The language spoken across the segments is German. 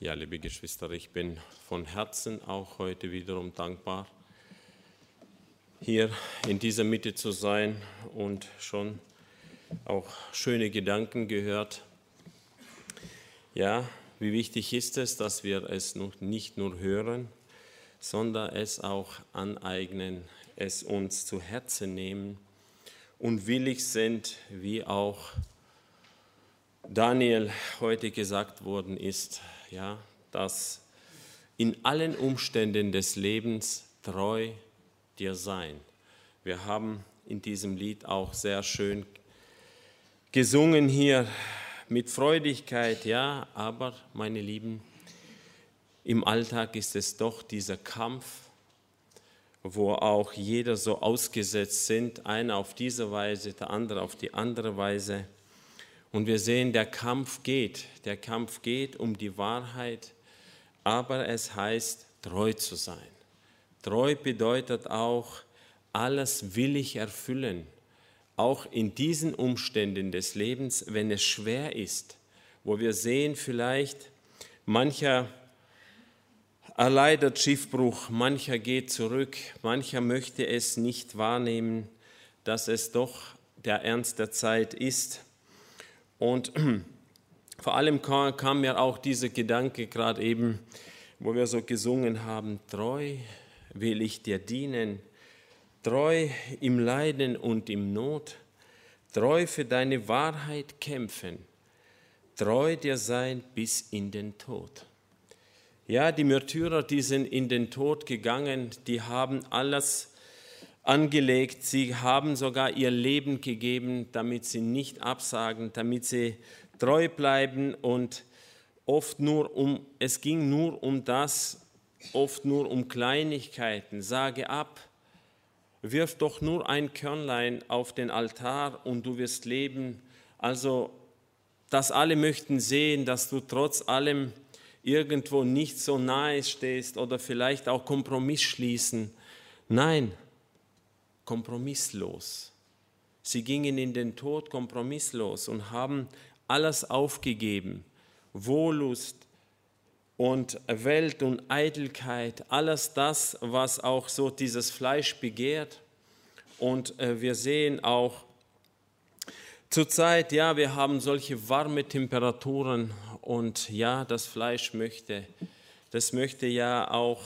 Ja, liebe Geschwister, ich bin von Herzen auch heute wiederum dankbar, hier in dieser Mitte zu sein und schon auch schöne Gedanken gehört. Ja, wie wichtig ist es, dass wir es nicht nur hören, sondern es auch aneignen, es uns zu Herzen nehmen und willig sind, wie auch Daniel heute gesagt worden ist, ja, dass in allen Umständen des Lebens treu dir sein. Wir haben in diesem Lied auch sehr schön gesungen hier mit Freudigkeit, ja, aber meine Lieben, im Alltag ist es doch dieser Kampf, wo auch jeder so ausgesetzt sind, einer auf diese Weise, der andere auf die andere Weise. Und wir sehen, der Kampf geht um die Wahrheit, aber es heißt, treu zu sein. Treu bedeutet auch, alles willig erfüllen, auch in diesen Umständen des Lebens, wenn es schwer ist, wo wir sehen vielleicht, mancher erleidet Schiffbruch, mancher geht zurück, mancher möchte es nicht wahrnehmen, dass es doch der Ernst der Zeit ist. Und vor allem kam mir auch dieser Gedanke gerade eben, wo wir so gesungen haben, treu will ich dir dienen, treu im Leiden und im Not, treu für deine Wahrheit kämpfen, treu dir sein bis in den Tod. Ja, die Märtyrer, die sind in den Tod gegangen, die haben alles angelegt, sie haben sogar ihr Leben gegeben, damit sie nicht absagen, damit sie treu bleiben und es ging nur um das, oft nur um Kleinigkeiten, sage ab, wirf doch nur ein Körnlein auf den Altar und du wirst leben. Also, dass alle möchten sehen, dass du trotz allem irgendwo nicht so nahe stehst oder vielleicht auch Kompromiss schließen. Nein, kompromisslos. Sie gingen in den Tod kompromisslos und haben alles aufgegeben. Wollust und Welt und Eitelkeit, alles das, was auch so dieses Fleisch begehrt. Und wir sehen auch zurzeit, ja, wir haben solche warme Temperaturen und ja, das Fleisch möchte ja auch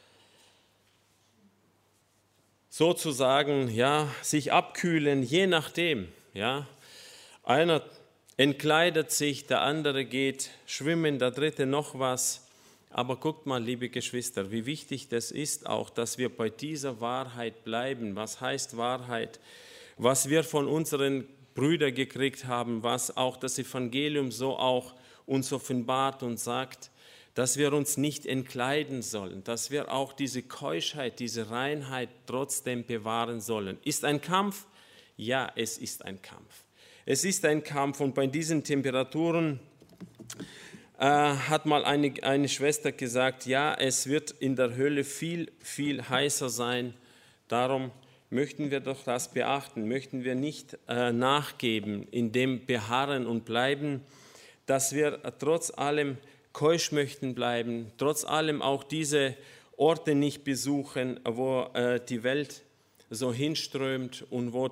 sozusagen, ja, sich abkühlen, je nachdem, ja. Einer entkleidet sich, der andere geht schwimmen, der dritte noch was. Aber guckt mal, liebe Geschwister, wie wichtig das ist auch, dass wir bei dieser Wahrheit bleiben. Was heißt Wahrheit? Was wir von unseren Brüdern gekriegt haben, was auch das Evangelium so auch uns offenbart und sagt, dass wir uns nicht entkleiden sollen, dass wir auch diese Keuschheit, diese Reinheit trotzdem bewahren sollen. Ist ein Kampf? Ja, es ist ein Kampf. Es ist ein Kampf und bei diesen Temperaturen hat mal eine Schwester gesagt, ja, es wird in der Hölle viel, viel heißer sein. Darum möchten wir doch das beachten, möchten wir nicht nachgeben, in dem beharren und bleiben, dass wir trotz allem keusch möchten bleiben, trotz allem auch diese Orte nicht besuchen, wo die Welt so hinströmt und wo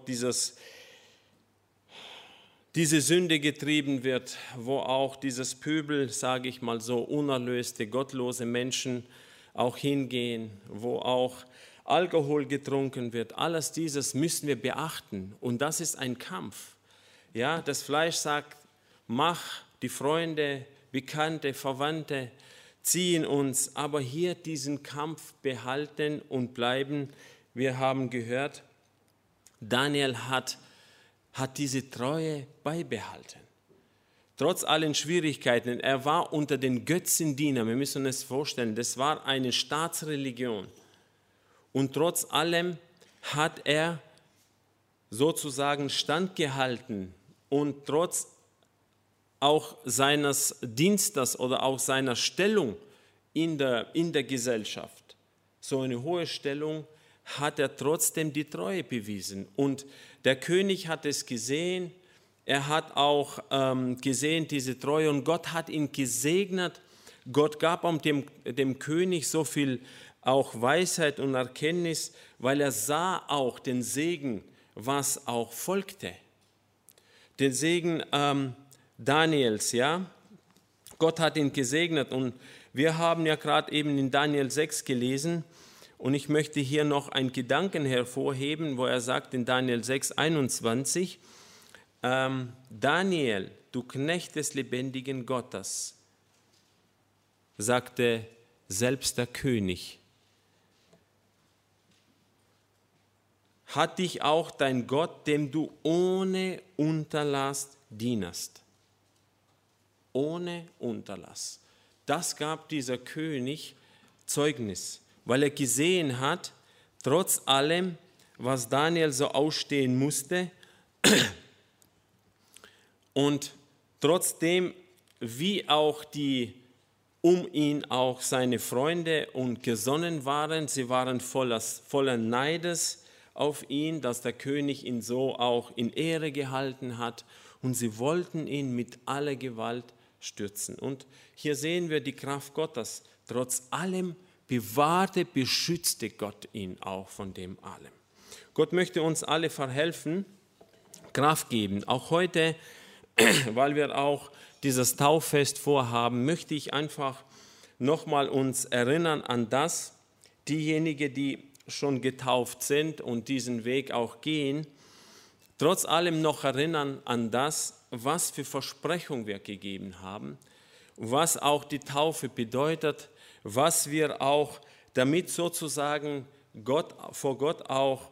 diese Sünde getrieben wird, wo auch dieses Pöbel, sage ich mal so, unerlöste, gottlose Menschen auch hingehen, wo auch Alkohol getrunken wird. Alles dieses müssen wir beachten und das ist ein Kampf. Ja, das Fleisch sagt, mach, die Freunde, Bekannte, Verwandte ziehen uns, aber hier diesen Kampf behalten und bleiben. Wir haben gehört, Daniel hat diese Treue beibehalten. Trotz allen Schwierigkeiten, er war unter den Götzendienern, wir müssen uns vorstellen, das war eine Staatsreligion. Und trotz allem hat er sozusagen standgehalten und trotz auch seines Dienstes oder auch seiner Stellung in der Gesellschaft, so eine hohe Stellung, hat er trotzdem die Treue bewiesen. Und der König hat es gesehen, er hat auch gesehen diese Treue und Gott hat ihn gesegnet Gott gab auch dem König so viel auch Weisheit und Erkenntnis, weil er sah auch den Segen, was auch folgte. Den Segen Daniels, ja. Gott hat ihn gesegnet und wir haben ja gerade eben in Daniel 6 gelesen und ich möchte hier noch einen Gedanken hervorheben, wo er sagt in Daniel 6, 21, Daniel, du Knecht des lebendigen Gottes, sagte selbst der König, hat dich auch dein Gott, dem du ohne Unterlass dienest. Ohne Unterlass. Das gab dieser König Zeugnis, weil er gesehen hat, trotz allem, was Daniel so ausstehen musste und trotzdem, wie auch die um ihn auch seine Freunde und Gesonnen waren, sie waren voller Neides auf ihn, dass der König ihn so auch in Ehre gehalten hat und sie wollten ihn mit aller Gewalt stürzen. Und hier sehen wir die Kraft Gottes. Trotz allem bewahrte, beschützte Gott ihn auch von dem allem. Gott möchte uns alle verhelfen, Kraft geben. Auch heute, weil wir auch dieses Tauffest vorhaben, möchte ich einfach nochmal uns erinnern an das, diejenigen, die schon getauft sind und diesen Weg auch gehen, trotz allem noch erinnern an das, was für Versprechungen wir gegeben haben, was auch die Taufe bedeutet, was wir auch damit sozusagen vor Gott auch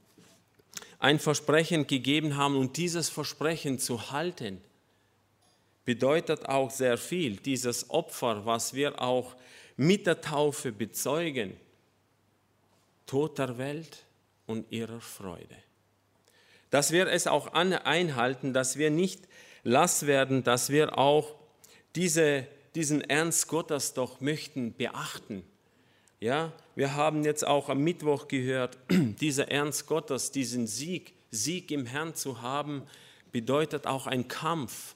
ein Versprechen gegeben haben und dieses Versprechen zu halten, bedeutet auch sehr viel. Dieses Opfer, was wir auch mit der Taufe bezeugen, Tod der Welt und ihrer Freude. Dass wir es auch einhalten, dass wir nicht lass werden, dass wir auch diesen Ernst Gottes doch möchten beachten. Ja, wir haben jetzt auch am Mittwoch gehört, dieser Ernst Gottes, diesen Sieg im Herrn zu haben, bedeutet auch ein Kampf.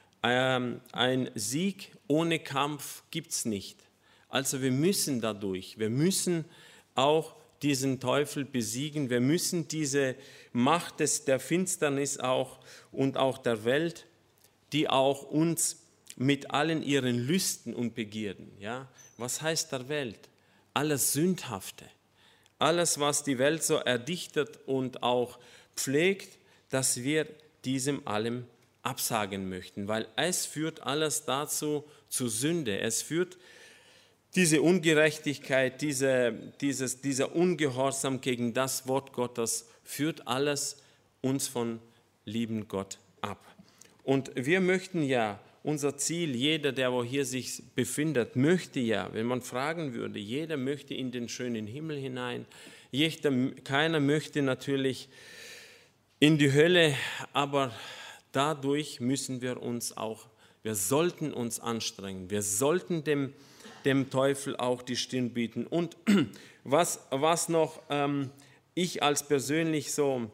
Ein Sieg ohne Kampf gibt es nicht. Also wir müssen dadurch, wir müssen auch diesen Teufel besiegen, wir müssen diese Macht der Finsternis auch und auch der Welt, die auch uns mit allen ihren Lüsten und Begierden, ja, was heißt der Welt? Alles Sündhafte, alles, was die Welt so erdichtet und auch pflegt, dass wir diesem allem absagen möchten, weil es führt alles dazu zu Sünde. Es führt diese Ungerechtigkeit, dieser Ungehorsam gegen das Wort Gottes, führt alles uns von lieben Gott ab. Und wir möchten ja, unser Ziel, jeder, der wo hier sich befindet, möchte ja, wenn man fragen würde, jeder möchte in den schönen Himmel hinein, keiner möchte natürlich in die Hölle, aber dadurch müssen wir sollten uns anstrengen, wir sollten dem Teufel auch die Stirn bieten. Und was noch ich als persönlich so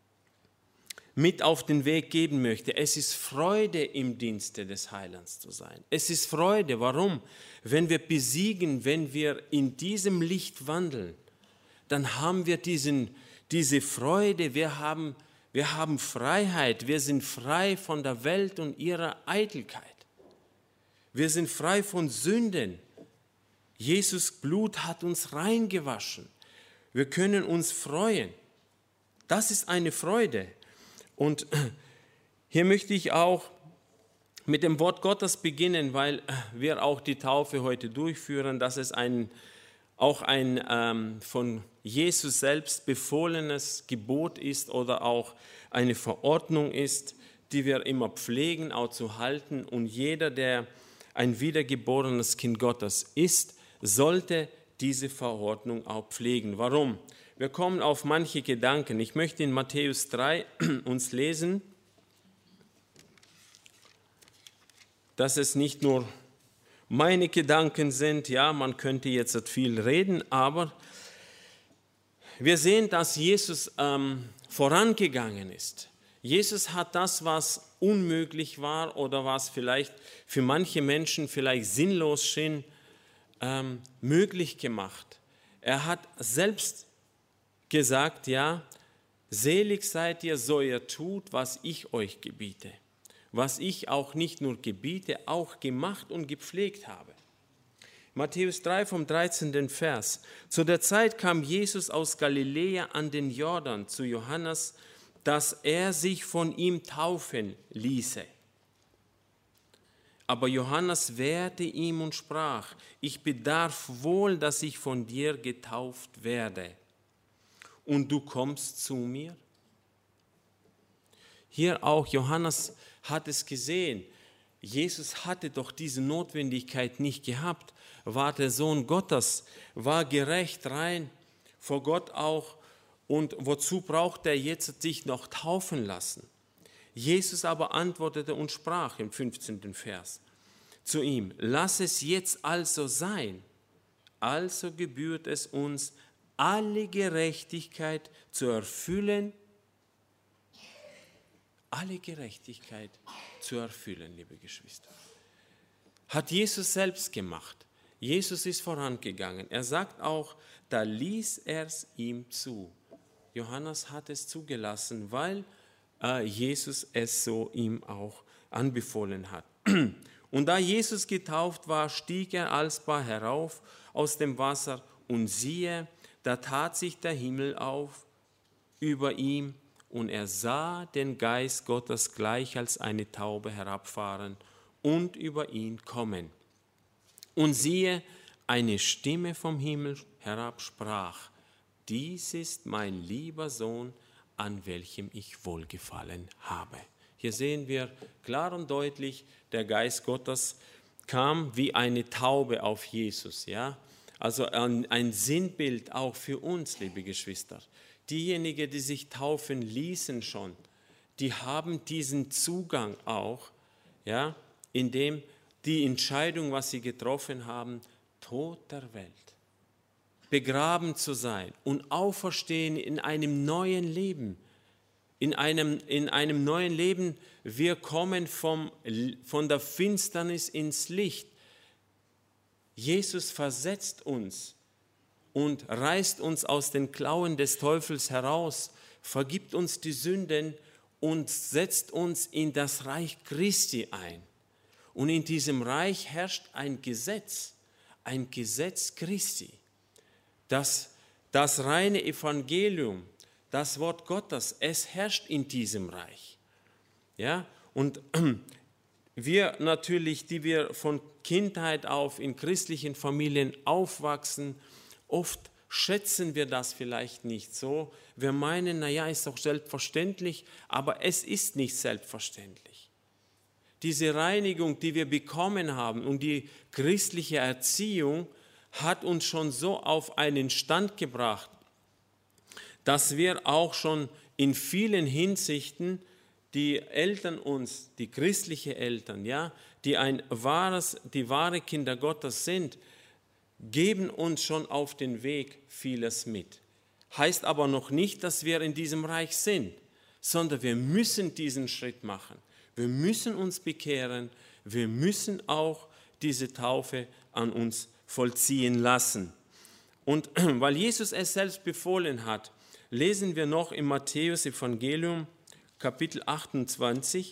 mit auf den Weg geben möchte, es ist Freude im Dienste des Heilands zu sein. Es ist Freude, warum? Wenn wir besiegen, wenn wir in diesem Licht wandeln, dann haben wir diese Freude, wir haben Freiheit, wir sind frei von der Welt und ihrer Eitelkeit. Wir sind frei von Sünden. Jesus Blut hat uns reingewaschen. Wir können uns freuen. Das ist eine Freude. Und hier möchte ich auch mit dem Wort Gottes beginnen, weil wir auch die Taufe heute durchführen, dass es auch ein von Jesus selbst befohlenes Gebot ist oder auch eine Verordnung ist, die wir immer pflegen, auch zu halten. Und jeder, der ein wiedergeborenes Kind Gottes ist, sollte diese Verordnung auch pflegen. Warum? Wir kommen auf manche Gedanken. Ich möchte in Matthäus 3 uns lesen, dass es nicht nur meine Gedanken sind, ja, man könnte jetzt viel reden, aber wir sehen, dass Jesus vorangegangen ist. Jesus hat das, was unmöglich war oder was vielleicht für manche Menschen vielleicht sinnlos schien, möglich gemacht. Er hat selbst gesagt, ja, selig seid ihr, so ihr tut, was ich euch gebiete. Was ich auch nicht nur gebiete, auch gemacht und gepflegt habe. Matthäus 3 vom 13. Vers. Zu der Zeit kam Jesus aus Galiläa an den Jordan zu Johannes, dass er sich von ihm taufen ließe. Aber Johannes wehrte ihm und sprach, ich bedarf wohl, dass ich von dir getauft werde. Und du kommst zu mir? Hier auch, Johannes hat es gesehen. Jesus hatte doch diese Notwendigkeit nicht gehabt, war der Sohn Gottes, war gerecht, rein, vor Gott auch. Und wozu braucht er jetzt sich noch taufen lassen? Jesus aber antwortete und sprach im 15. Vers zu ihm, lass es jetzt also sein, also gebührt es uns, alle Gerechtigkeit zu erfüllen, liebe Geschwister. Hat Jesus selbst gemacht. Jesus ist vorangegangen. Er sagt auch, da ließ er es ihm zu. Johannes hat es zugelassen, weil Jesus es so ihm auch anbefohlen hat. Und da Jesus getauft war, stieg er alsbald herauf aus dem Wasser und siehe, da tat sich der Himmel auf über ihm und er sah den Geist Gottes gleich als eine Taube herabfahren und über ihn kommen. Und siehe, eine Stimme vom Himmel herab sprach, dies ist mein lieber Sohn, an welchem ich Wohlgefallen habe. Hier sehen wir klar und deutlich, der Geist Gottes kam wie eine Taube auf Jesus. Ja? Also ein Sinnbild auch für uns, liebe Geschwister. Diejenigen, die sich taufen ließen schon, die haben diesen Zugang auch, ja, indem die Entscheidung, was sie getroffen haben, Tod der Welt, begraben zu sein und auferstehen in einem neuen Leben. In einem neuen Leben, wir kommen von der Finsternis ins Licht. Jesus versetzt uns und reißt uns aus den Klauen des Teufels heraus, vergibt uns die Sünden und setzt uns in das Reich Christi ein. Und in diesem Reich herrscht ein Gesetz Christi. Das reine Evangelium, das Wort Gottes, es herrscht in diesem Reich. Ja? Und wir natürlich, die wir von Kindheit auf in christlichen Familien aufwachsen, oft schätzen wir das vielleicht nicht so. Wir meinen, naja, ist doch selbstverständlich, aber es ist nicht selbstverständlich. Diese Reinigung, die wir bekommen haben und die christliche Erziehung hat uns schon so auf einen Stand gebracht, dass wir auch schon in vielen Hinsichten die Eltern uns, die christliche Eltern, ja, die wahre Kinder Gottes sind, geben uns schon auf den Weg vieles mit. Heißt aber noch nicht, dass wir in diesem Reich sind, sondern wir müssen diesen Schritt machen. Wir müssen uns bekehren, wir müssen auch diese Taufe an uns vollziehen lassen. Und weil Jesus es selbst befohlen hat, lesen wir noch im Matthäus-Evangelium, Kapitel 28,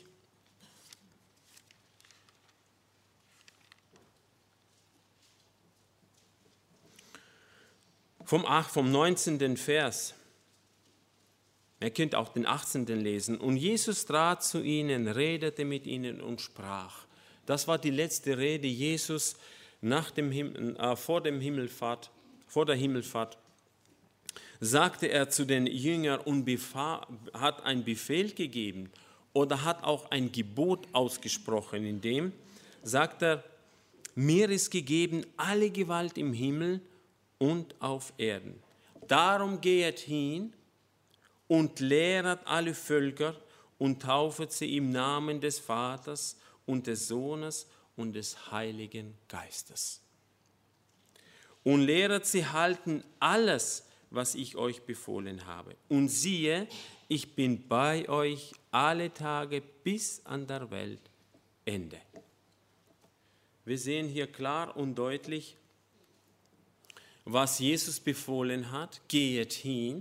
vom 19. Vers. Ihr könnt auch den 18. lesen. Und Jesus trat zu ihnen, redete mit ihnen und sprach. Das war die letzte Rede Jesus vor der Himmelfahrt. Sagte er zu den Jüngern und hat einen Befehl gegeben oder hat auch ein Gebot ausgesprochen, in dem sagt er, mir ist gegeben alle Gewalt im Himmel und auf Erden. Darum gehet hin und lehret alle Völker und taufet sie im Namen des Vaters und des Sohnes und des Heiligen Geistes. Und lehret sie halten alles, was ich euch befohlen habe. Und siehe, ich bin bei euch alle Tage bis an der Weltende. Wir sehen hier klar und deutlich, was Jesus befohlen hat: Geht hin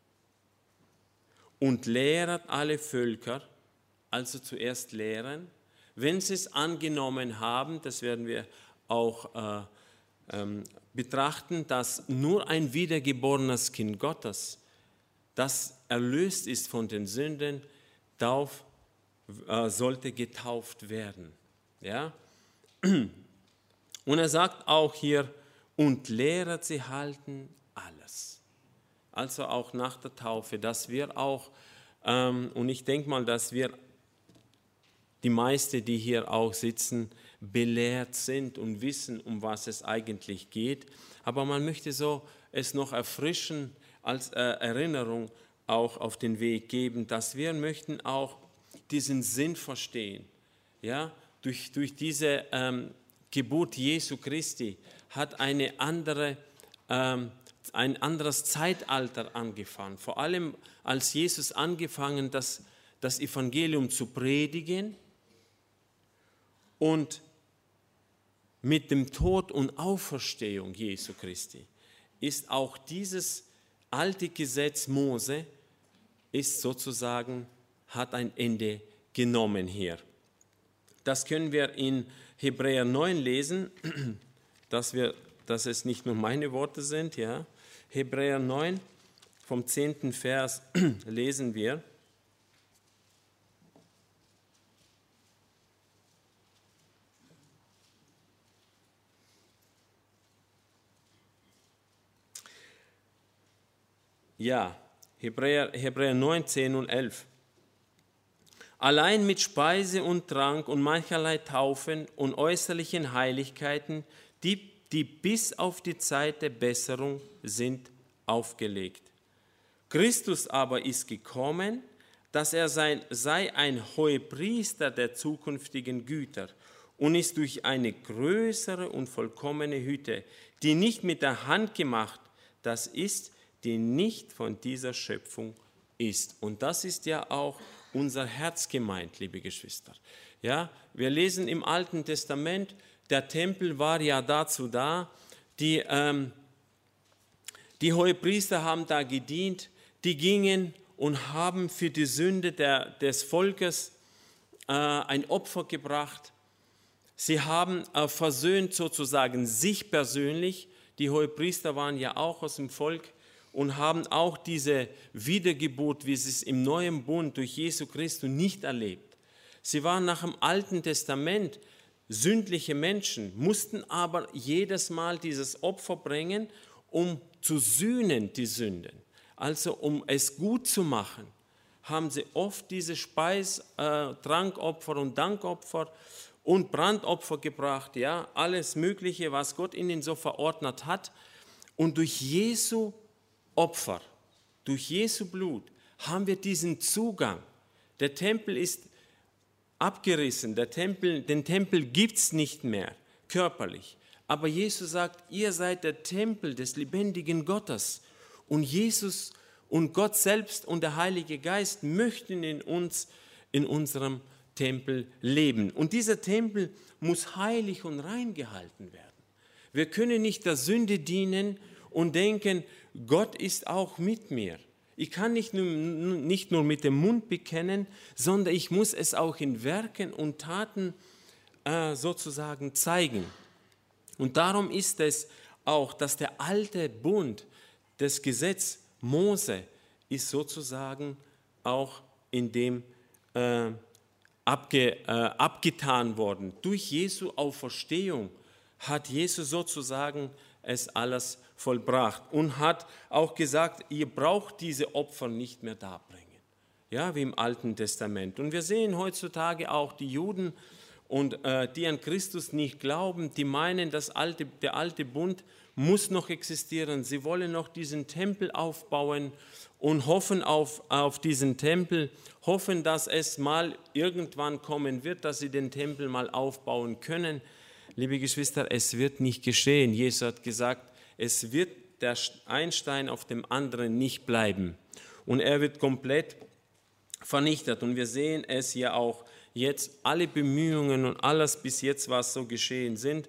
und lehret alle Völker, also zuerst lehren. Wenn sie es angenommen haben, das werden wir auch betrachten, dass nur ein wiedergeborenes Kind Gottes, das erlöst ist von den Sünden, sollte getauft werden. Ja? Und er sagt auch hier, und lehret sie halten alles. Also auch nach der Taufe, dass wir auch, und ich denke mal, dass wir, die meisten, die hier auch sitzen, belehrt sind und wissen, um was es eigentlich geht. Aber man möchte so es noch erfrischen, als Erinnerung auch auf den Weg geben, dass wir möchten auch diesen Sinn verstehen. Ja? Durch diese Geburt Jesu Christi hat ein anderes Zeitalter angefangen. Vor allem als Jesus angefangen, das Evangelium zu predigen, und mit dem Tod und Auferstehung Jesu Christi ist auch dieses alte Gesetz Mose hat ein Ende genommen hier. Das können wir in Hebräer 9 lesen, dass es nicht nur meine Worte sind. Ja. Hebräer 9 vom 10. Vers lesen wir. Ja, Hebräer 9, 10 und 11. Allein mit Speise und Trank und mancherlei Taufen und äußerlichen Heiligkeiten, die bis auf die Zeit der Besserung sind, aufgelegt. Christus aber ist gekommen, dass er sei ein Hohepriester der zukünftigen Güter und ist durch eine größere und vollkommene Hütte, die nicht mit der Hand gemacht, das ist, die nicht von dieser Schöpfung ist. Und das ist ja auch unser Herz gemeint, liebe Geschwister. Ja, wir lesen im Alten Testament, der Tempel war ja dazu da, die Hohepriester haben da gedient, die gingen und haben für die Sünde des Volkes ein Opfer gebracht. Sie haben versöhnt sozusagen sich persönlich. Die Hohepriester waren ja auch aus dem Volk und haben auch diese Wiedergeburt, wie sie es im Neuen Bund durch Jesu Christus nicht erlebt. Sie waren nach dem Alten Testament sündliche Menschen, mussten aber jedes Mal dieses Opfer bringen, um zu sühnen die Sünden. Also um es gut zu machen, haben sie oft diese Trankopfer und Dankopfer und Brandopfer gebracht, ja, alles Mögliche, was Gott ihnen so verordnet hat. Und durch Jesu Opfer, durch Jesu Blut haben wir diesen Zugang. Der Tempel ist abgerissen, den Tempel gibt es nicht mehr körperlich. Aber Jesus sagt, ihr seid der Tempel des lebendigen Gottes. Und Jesus und Gott selbst und der Heilige Geist möchten in uns, in unserem Tempel leben. Und dieser Tempel muss heilig und rein gehalten werden. Wir können nicht der Sünde dienen und denken, Gott ist auch mit mir. Ich kann nicht nur mit dem Mund bekennen, sondern ich muss es auch in Werken und Taten sozusagen zeigen. Und darum ist es auch, dass der alte Bund, das Gesetz Mose, ist sozusagen auch in dem abgetan worden. Durch Jesu Auferstehung hat Jesus sozusagen es alles vollbracht und hat auch gesagt, ihr braucht diese Opfer nicht mehr darbringen, ja, wie im Alten Testament. Und wir sehen heutzutage auch die Juden, und die an Christus nicht glauben, die meinen, der alte Bund muss noch existieren. Sie wollen noch diesen Tempel aufbauen und hoffen auf diesen Tempel, hoffen, dass es mal irgendwann kommen wird, dass sie den Tempel mal aufbauen können. Liebe Geschwister, es wird nicht geschehen. Jesus hat gesagt, ein Stein auf dem anderen nicht bleiben. Und er wird komplett vernichtet. Und wir sehen es ja auch jetzt, alle Bemühungen und alles bis jetzt, was so geschehen sind,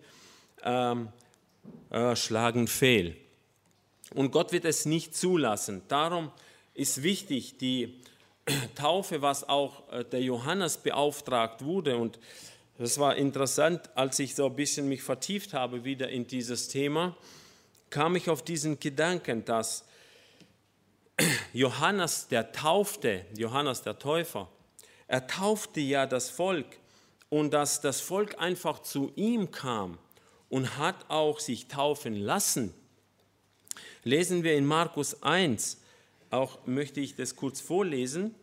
schlagen fehl. Und Gott wird es nicht zulassen. Darum ist wichtig, die Taufe, was auch der Johannes beauftragt wurde. Und das war interessant, als ich so ein bisschen mich vertieft habe wieder in dieses Thema, kam ich auf diesen Gedanken, dass Johannes der Täufer, er taufte ja das Volk und dass das Volk einfach zu ihm kam und hat auch sich taufen lassen. Lesen wir in Markus 1, auch möchte ich das kurz vorlesen,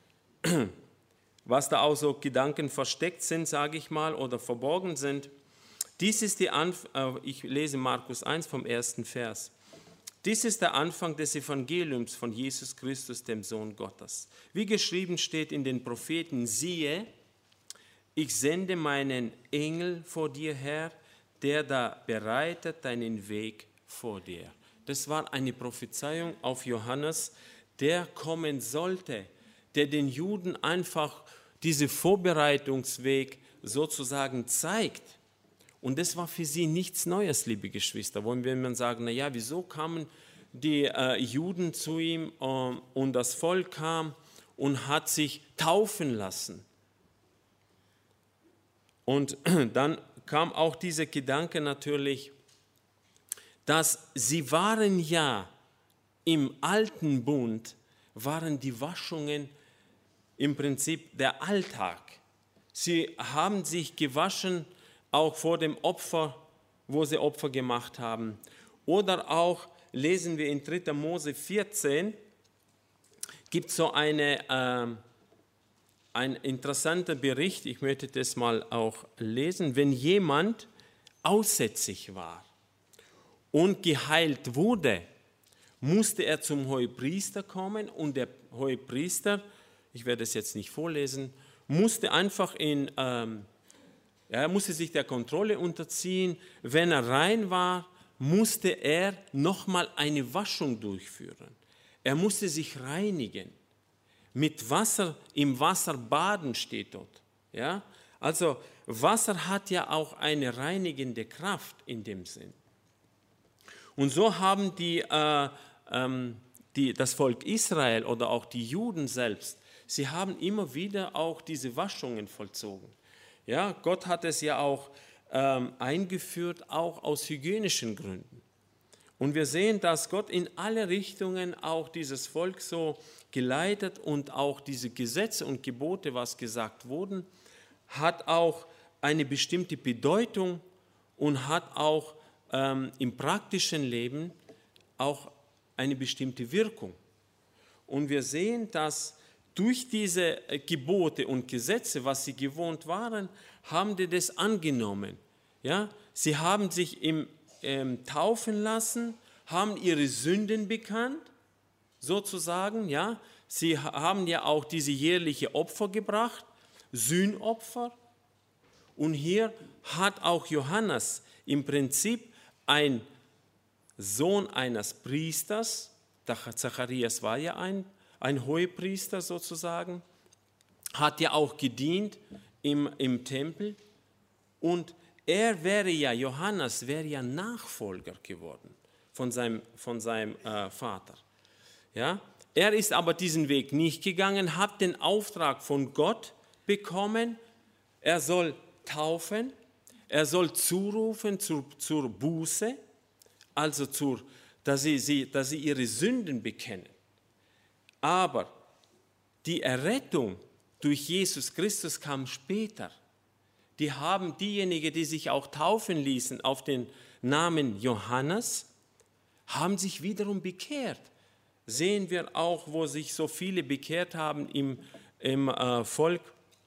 was da auch so Gedanken versteckt sind, sage ich mal, oder verborgen sind. Ich lese Markus 1 vom 1. Vers. Dies ist der Anfang des Evangeliums von Jesus Christus, dem Sohn Gottes. Wie geschrieben steht in den Propheten, siehe, ich sende meinen Engel vor dir her, der da bereitet deinen Weg vor dir. Das war eine Prophezeiung auf Johannes, der kommen sollte, der den Juden einfach diesen Vorbereitungsweg sozusagen zeigt. Und das war für sie nichts Neues, liebe Geschwister. Wenn man sagen, naja, wieso kamen die Juden zu ihm und das Volk kam und hat sich taufen lassen? Und dann kam auch dieser Gedanke natürlich, dass sie waren ja im alten Bund, waren die Waschungen im Prinzip der Alltag. Sie haben sich gewaschen, auch vor dem Opfer, wo sie Opfer gemacht haben. Oder auch lesen wir in 3. Mose 14, gibt es so ein interessanter Bericht, ich möchte das mal auch lesen. Wenn jemand aussätzig war und geheilt wurde, musste er zum Hohepriester kommen und der Hohepriester, ich werde es jetzt nicht vorlesen, musste einfach er musste sich der Kontrolle unterziehen. Wenn er rein war, musste er nochmal eine Waschung durchführen. Er musste sich reinigen. Mit Wasser, im Wasser baden steht dort. Ja? Also Wasser hat ja auch eine reinigende Kraft in dem Sinn. Und so haben das Volk Israel oder auch die Juden selbst, sie haben immer wieder auch diese Waschungen vollzogen. Ja, Gott hat es ja auch eingeführt, auch aus hygienischen Gründen. Und wir sehen, dass Gott in alle Richtungen auch dieses Volk so geleitet und auch diese Gesetze und Gebote, was gesagt wurden, hat auch eine bestimmte Bedeutung und hat auch im praktischen Leben auch eine bestimmte Wirkung. Und wir sehen, dass durch diese Gebote und Gesetze, was sie gewohnt waren, haben die das angenommen. Ja? Sie haben sich taufen lassen, haben ihre Sünden bekannt, sozusagen. Ja? Sie haben ja auch diese jährliche Opfer gebracht, Sühnopfer. Und hier hat auch Johannes im Prinzip ein Sohn eines Priesters, Zacharias war ja ein Hohepriester sozusagen, hat ja auch gedient im Tempel und Johannes wäre ja Nachfolger geworden von seinem Vater. Ja? Er ist aber diesen Weg nicht gegangen, hat den Auftrag von Gott bekommen, er soll taufen, er soll zurufen zur Buße, also dass sie ihre Sünden bekennen. Aber die Errettung durch Jesus Christus kam später. Diejenigen, die sich auch taufen ließen auf den Namen Johannes, haben sich wiederum bekehrt. Sehen wir auch, wo sich so viele bekehrt haben im Volk.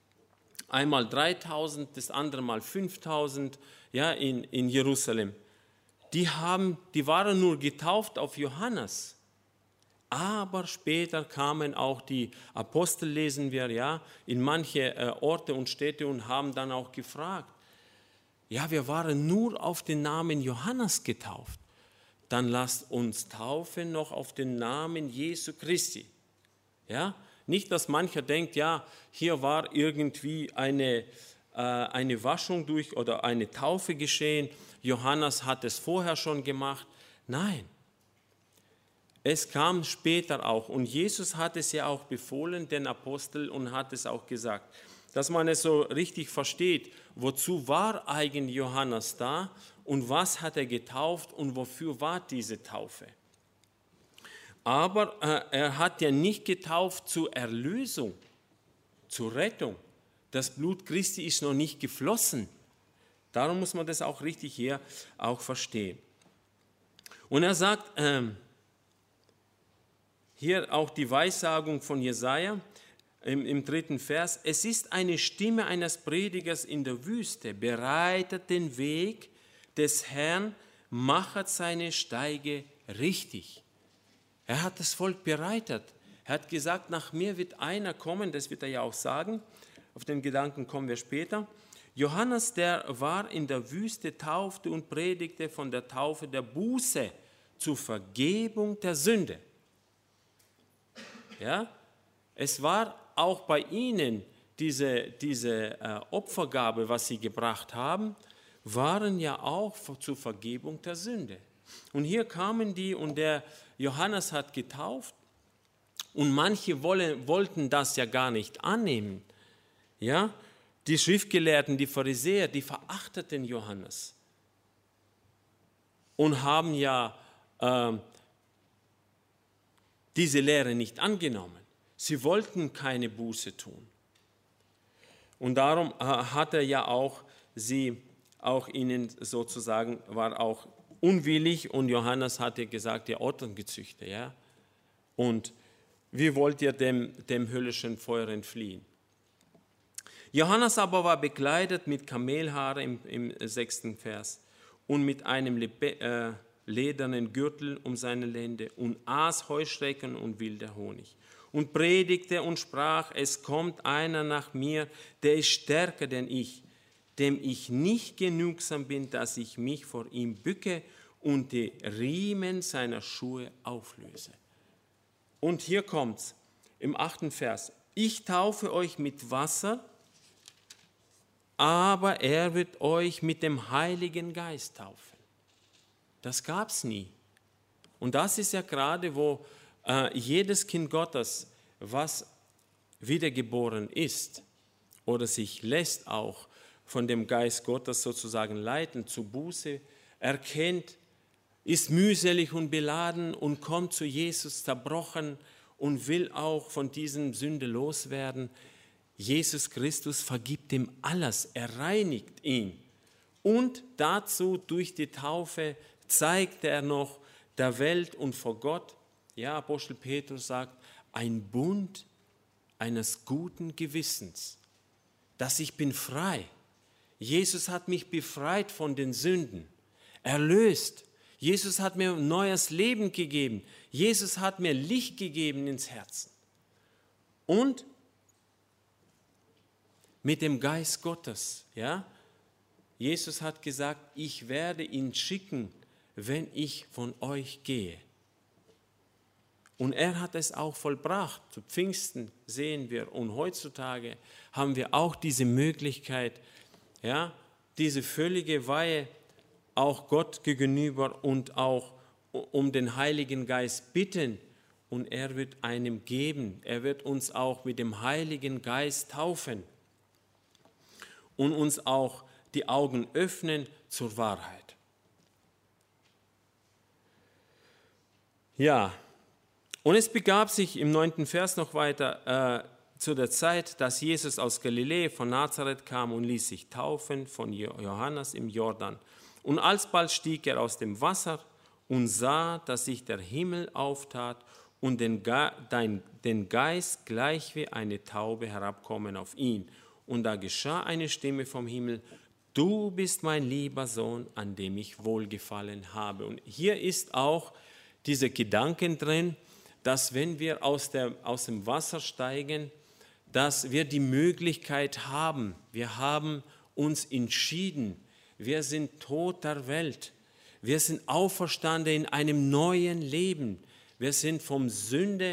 Einmal 3000, das andere Mal 5000, ja, in Jerusalem. Die waren nur getauft auf Johannes. Aber später kamen auch die Apostel, lesen wir, ja, in manche Orte und Städte und haben dann auch gefragt, ja, wir waren nur auf den Namen Johannes getauft. Dann lasst uns taufen noch auf den Namen Jesu Christi. Ja, Nicht, dass mancher denkt, ja, hier war irgendwie eine Waschung durch oder eine Taufe geschehen. Johannes hat es vorher schon gemacht. Nein, es kam später auch. Und Jesus hat es ja auch befohlen, den Aposteln, und hat es auch gesagt. Dass man es so richtig versteht, wozu war eigentlich Johannes da und was hat er getauft und wofür war diese Taufe. Aber er hat ja nicht getauft zur Erlösung, zur Rettung. Das Blut Christi ist noch nicht geflossen. Darum muss man das auch richtig hier auch verstehen. Und er sagt, hier auch die Weissagung von Jesaja im 3. Vers, es ist eine Stimme eines Predigers in der Wüste, bereitet den Weg des Herrn, machet seine Steige richtig. Er hat das Volk bereitet. Er hat gesagt, nach mir wird einer kommen, das wird er ja auch sagen, auf den Gedanken kommen wir später. Johannes, der war in der Wüste, taufte und predigte von der Taufe der Buße zur Vergebung der Sünde. Ja, es war auch bei ihnen diese Opfergabe, was sie gebracht haben, waren ja auch zur Vergebung der Sünde. Und hier kamen die und der Johannes hat getauft und manche wollten das ja gar nicht annehmen. Ja, die Schriftgelehrten, die Pharisäer, die verachteten Johannes und haben ja diese Lehre nicht angenommen. Sie wollten keine Buße tun. Und darum hat er ja auch ihnen sozusagen, war auch unwillig und Johannes hatte gesagt, ihr Otterngezüchter, ja. Und wie wollt ihr dem höllischen Feuer entfliehen? Johannes aber war bekleidet mit Kamelhaare im 6. Vers und mit einem ledernen Gürtel um seine Lende und aß Heuschrecken und wilder Honig und predigte und sprach, es kommt einer nach mir, der ist stärker denn ich, dem ich nicht genügsam bin, dass ich mich vor ihm bücke und die Riemen seiner Schuhe auflöse. Und hier kommt's im 8. Vers. Ich taufe euch mit Wasser, aber er wird euch mit dem Heiligen Geist taufen. Das gab's nie. Und das ist ja gerade, wo jedes Kind Gottes, was wiedergeboren ist oder sich lässt auch von dem Geist Gottes sozusagen leiten, zu Buße, erkennt, ist mühselig und beladen und kommt zu Jesus zerbrochen und will auch von diesen Sünde loswerden. Jesus Christus vergibt ihm alles, er reinigt ihn. Und dazu durch die Taufe zeigt er noch der Welt und vor Gott, ja, Apostel Petrus sagt, ein Bund eines guten Gewissens, dass ich bin frei. Jesus hat mich befreit von den Sünden, erlöst. Jesus hat mir ein neues Leben gegeben. Jesus hat mir Licht gegeben ins Herzen. Und mit dem Geist Gottes, ja, Jesus hat gesagt, ich werde ihn schicken, wenn ich von euch gehe. Und er hat es auch vollbracht. Zu Pfingsten sehen wir und heutzutage haben wir auch diese Möglichkeit, ja, diese völlige Weihe auch Gott gegenüber und auch um den Heiligen Geist bitten und er wird einem geben. Er wird uns auch mit dem Heiligen Geist taufen und uns auch die Augen öffnen zur Wahrheit. Ja, und es begab sich im 9. Vers noch weiter, zu der Zeit, dass Jesus aus Galiläa von Nazareth kam und ließ sich taufen von Johannes im Jordan. Und alsbald stieg er aus dem Wasser und sah, dass sich der Himmel auftat und den Geist gleich wie eine Taube herabkommen auf ihn. Und da geschah eine Stimme vom Himmel, du bist mein lieber Sohn, an dem ich wohlgefallen habe. Und hier ist auch dieser Gedanke drin, dass wenn wir aus dem Wasser steigen, dass wir die Möglichkeit haben, wir haben uns entschieden, wir sind tot der Welt, wir sind auferstanden in einem neuen Leben, wir sind vom Sünde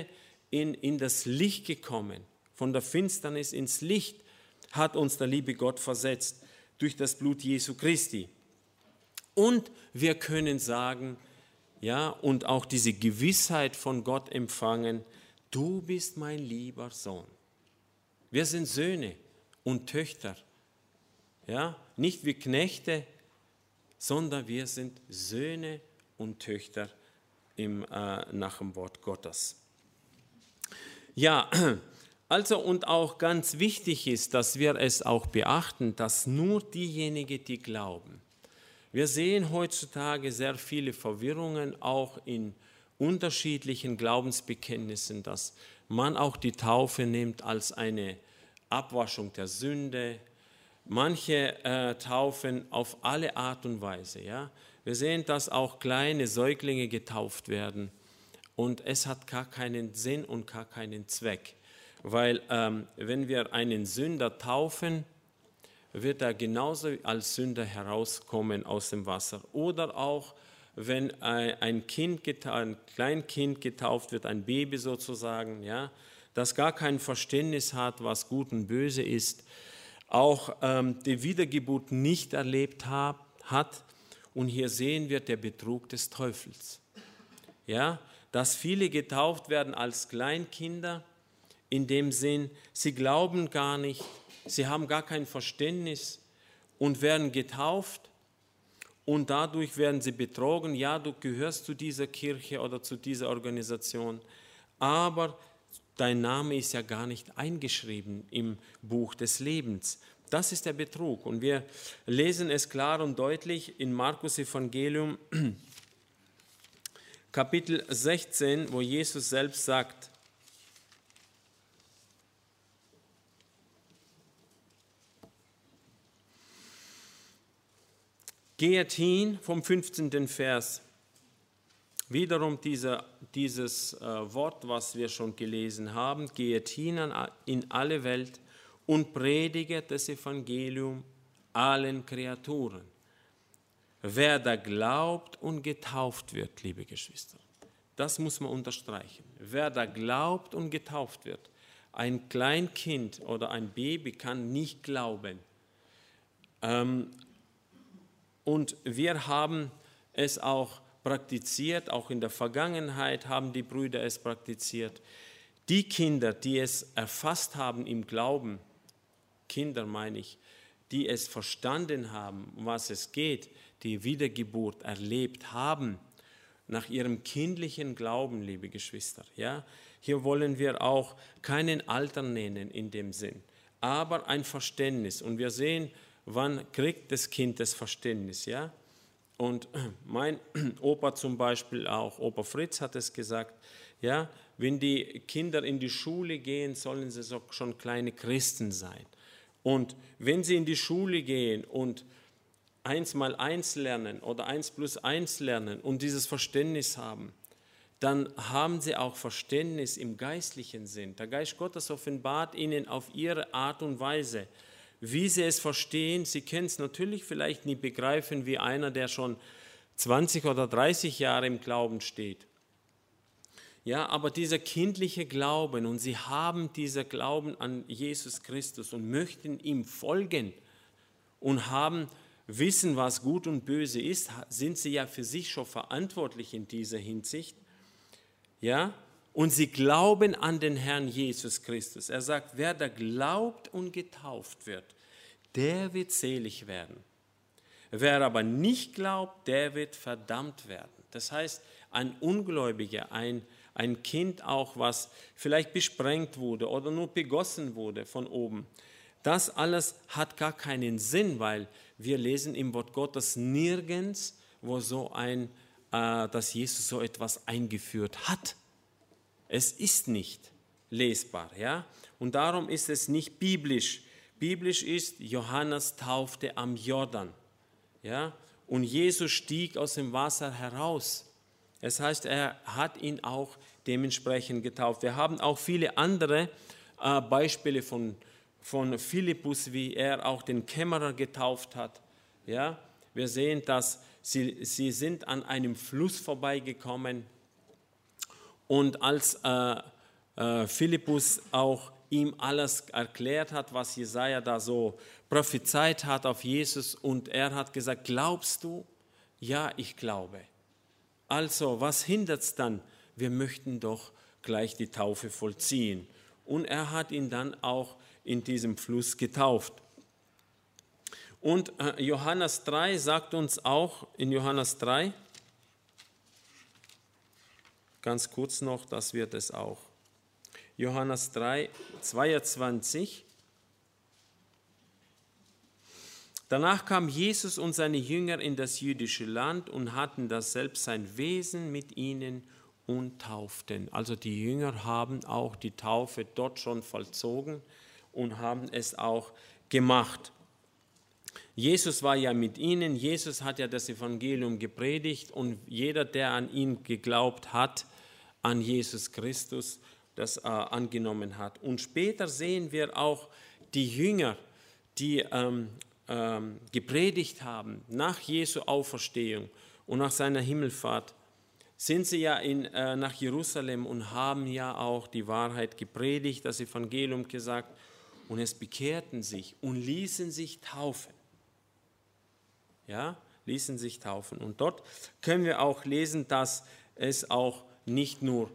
in das Licht gekommen. Von der Finsternis ins Licht hat uns der liebe Gott versetzt durch das Blut Jesu Christi. Und wir können sagen, ja, und auch diese Gewissheit von Gott empfangen, du bist mein lieber Sohn. Wir sind Söhne und Töchter, ja, nicht wie Knechte, sondern wir sind Söhne und Töchter nach dem Wort Gottes. Ja, also und auch ganz wichtig ist, dass wir es auch beachten, dass nur diejenigen, die glauben. Wir sehen heutzutage sehr viele Verwirrungen, auch in unterschiedlichen Glaubensbekenntnissen, dass man auch die Taufe nimmt als eine Abwaschung der Sünde. Manche taufen auf alle Art und Weise. Ja? Wir sehen, dass auch kleine Säuglinge getauft werden und es hat gar keinen Sinn und gar keinen Zweck, weil wenn wir einen Sünder taufen, wird er genauso als Sünder herauskommen aus dem Wasser. Oder auch, wenn ein Kleinkind getauft wird, ein Baby sozusagen, ja, das gar kein Verständnis hat, was gut und böse ist, auch die Wiedergeburt nicht erlebt hat. Und hier sehen wir der Betrug des Teufels. Ja, dass viele getauft werden als Kleinkinder, in dem Sinn, sie glauben gar nicht, sie haben gar kein Verständnis und werden getauft und dadurch werden sie betrogen. Ja, du gehörst zu dieser Kirche oder zu dieser Organisation, aber dein Name ist ja gar nicht eingeschrieben im Buch des Lebens. Das ist der Betrug und wir lesen es klar und deutlich in Markus Evangelium Kapitel 16, wo Jesus selbst sagt, geht hin, vom 15. Vers, wiederum dieses Wort, was wir schon gelesen haben, geht hin in alle Welt und predigt das Evangelium allen Kreaturen. Wer da glaubt und getauft wird, liebe Geschwister, das muss man unterstreichen. Wer da glaubt und getauft wird, ein Kleinkind oder ein Baby kann nicht glauben. Und wir haben es auch praktiziert, auch in der Vergangenheit haben die Brüder es praktiziert. Die Kinder, die es erfasst haben im Glauben, Kinder meine ich, die es verstanden haben, um was es geht, die Wiedergeburt erlebt haben, nach ihrem kindlichen Glauben, liebe Geschwister. Ja? Hier wollen wir auch keinen Alter nennen in dem Sinn, aber ein Verständnis. Und wir sehen, wann kriegt das Kind das Verständnis, ja? Und mein Opa zum Beispiel auch, Opa Fritz hat es gesagt, ja, wenn die Kinder in die Schule gehen, sollen sie so schon kleine Christen sein. Und wenn sie in die Schule gehen und 1 mal 1 lernen oder 1 plus 1 lernen und dieses Verständnis haben, dann haben sie auch Verständnis im geistlichen Sinn. Der Geist Gottes offenbart ihnen auf ihre Art und Weise, wie sie es verstehen. Sie können es natürlich vielleicht nie begreifen wie einer, der schon 20 oder 30 Jahre im Glauben steht. Ja, aber dieser kindliche Glauben, und sie haben diesen Glauben an Jesus Christus und möchten ihm folgen und wissen, was gut und böse ist, sind sie ja für sich schon verantwortlich in dieser Hinsicht. Ja, und sie glauben an den Herrn Jesus Christus. Er sagt, wer da glaubt und getauft wird, der wird selig werden. Wer aber nicht glaubt, der wird verdammt werden. Das heißt, ein Ungläubiger, ein Kind auch, was vielleicht besprengt wurde oder nur begossen wurde von oben, das alles hat gar keinen Sinn, weil wir lesen im Wort Gottes nirgends, wo dass Jesus so etwas eingeführt hat. Es ist nicht lesbar, ja? Und darum ist es nicht biblisch. Biblisch ist, Johannes taufte am Jordan, ja? Und Jesus stieg aus dem Wasser heraus. Das heißt, er hat ihn auch dementsprechend getauft. Wir haben auch viele andere Beispiele von Philippus, wie er auch den Kämmerer getauft hat. Ja? Wir sehen, dass sie sind an einem Fluss vorbeigekommen und als Philippus auch ihm alles erklärt hat, was Jesaja da so prophezeit hat auf Jesus. Und er hat gesagt, glaubst du? Ja, ich glaube. Also, was hindert es dann? Wir möchten doch gleich die Taufe vollziehen. Und er hat ihn dann auch in diesem Fluss getauft. Und Johannes 3 sagt uns auch, in Johannes 3, ganz kurz noch, das wird es auch. Johannes 3, 22. Danach kam Jesus und seine Jünger in das jüdische Land und hatten daselbst sein Wesen mit ihnen und tauften. Also die Jünger haben auch die Taufe dort schon vollzogen und haben es auch gemacht. Jesus war ja mit ihnen, Jesus hat ja das Evangelium gepredigt und jeder, der an ihn geglaubt hat, an Jesus Christus, das angenommen hat. Und später sehen wir auch die Jünger, die gepredigt haben nach Jesu Auferstehung und nach seiner Himmelfahrt, sind sie ja nach Jerusalem und haben ja auch die Wahrheit gepredigt, das Evangelium gesagt und es bekehrten sich und ließen sich taufen. Ja, ließen sich taufen. Und dort können wir auch lesen, dass es auch nicht nur,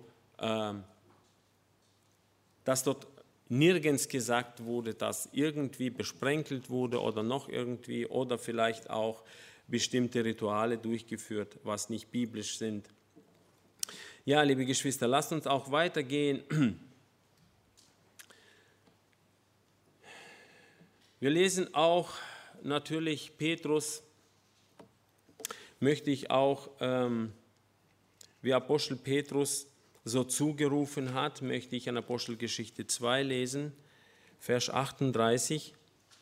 dass dort nirgends gesagt wurde, dass irgendwie besprenkelt wurde oder noch irgendwie oder vielleicht auch bestimmte Rituale durchgeführt, was nicht biblisch sind. Ja, liebe Geschwister, lasst uns auch weitergehen. Wir lesen auch natürlich Petrus, möchte ich auch, wie Apostel Petrus so zugerufen hat, möchte ich an Apostelgeschichte 2 lesen, Vers 38.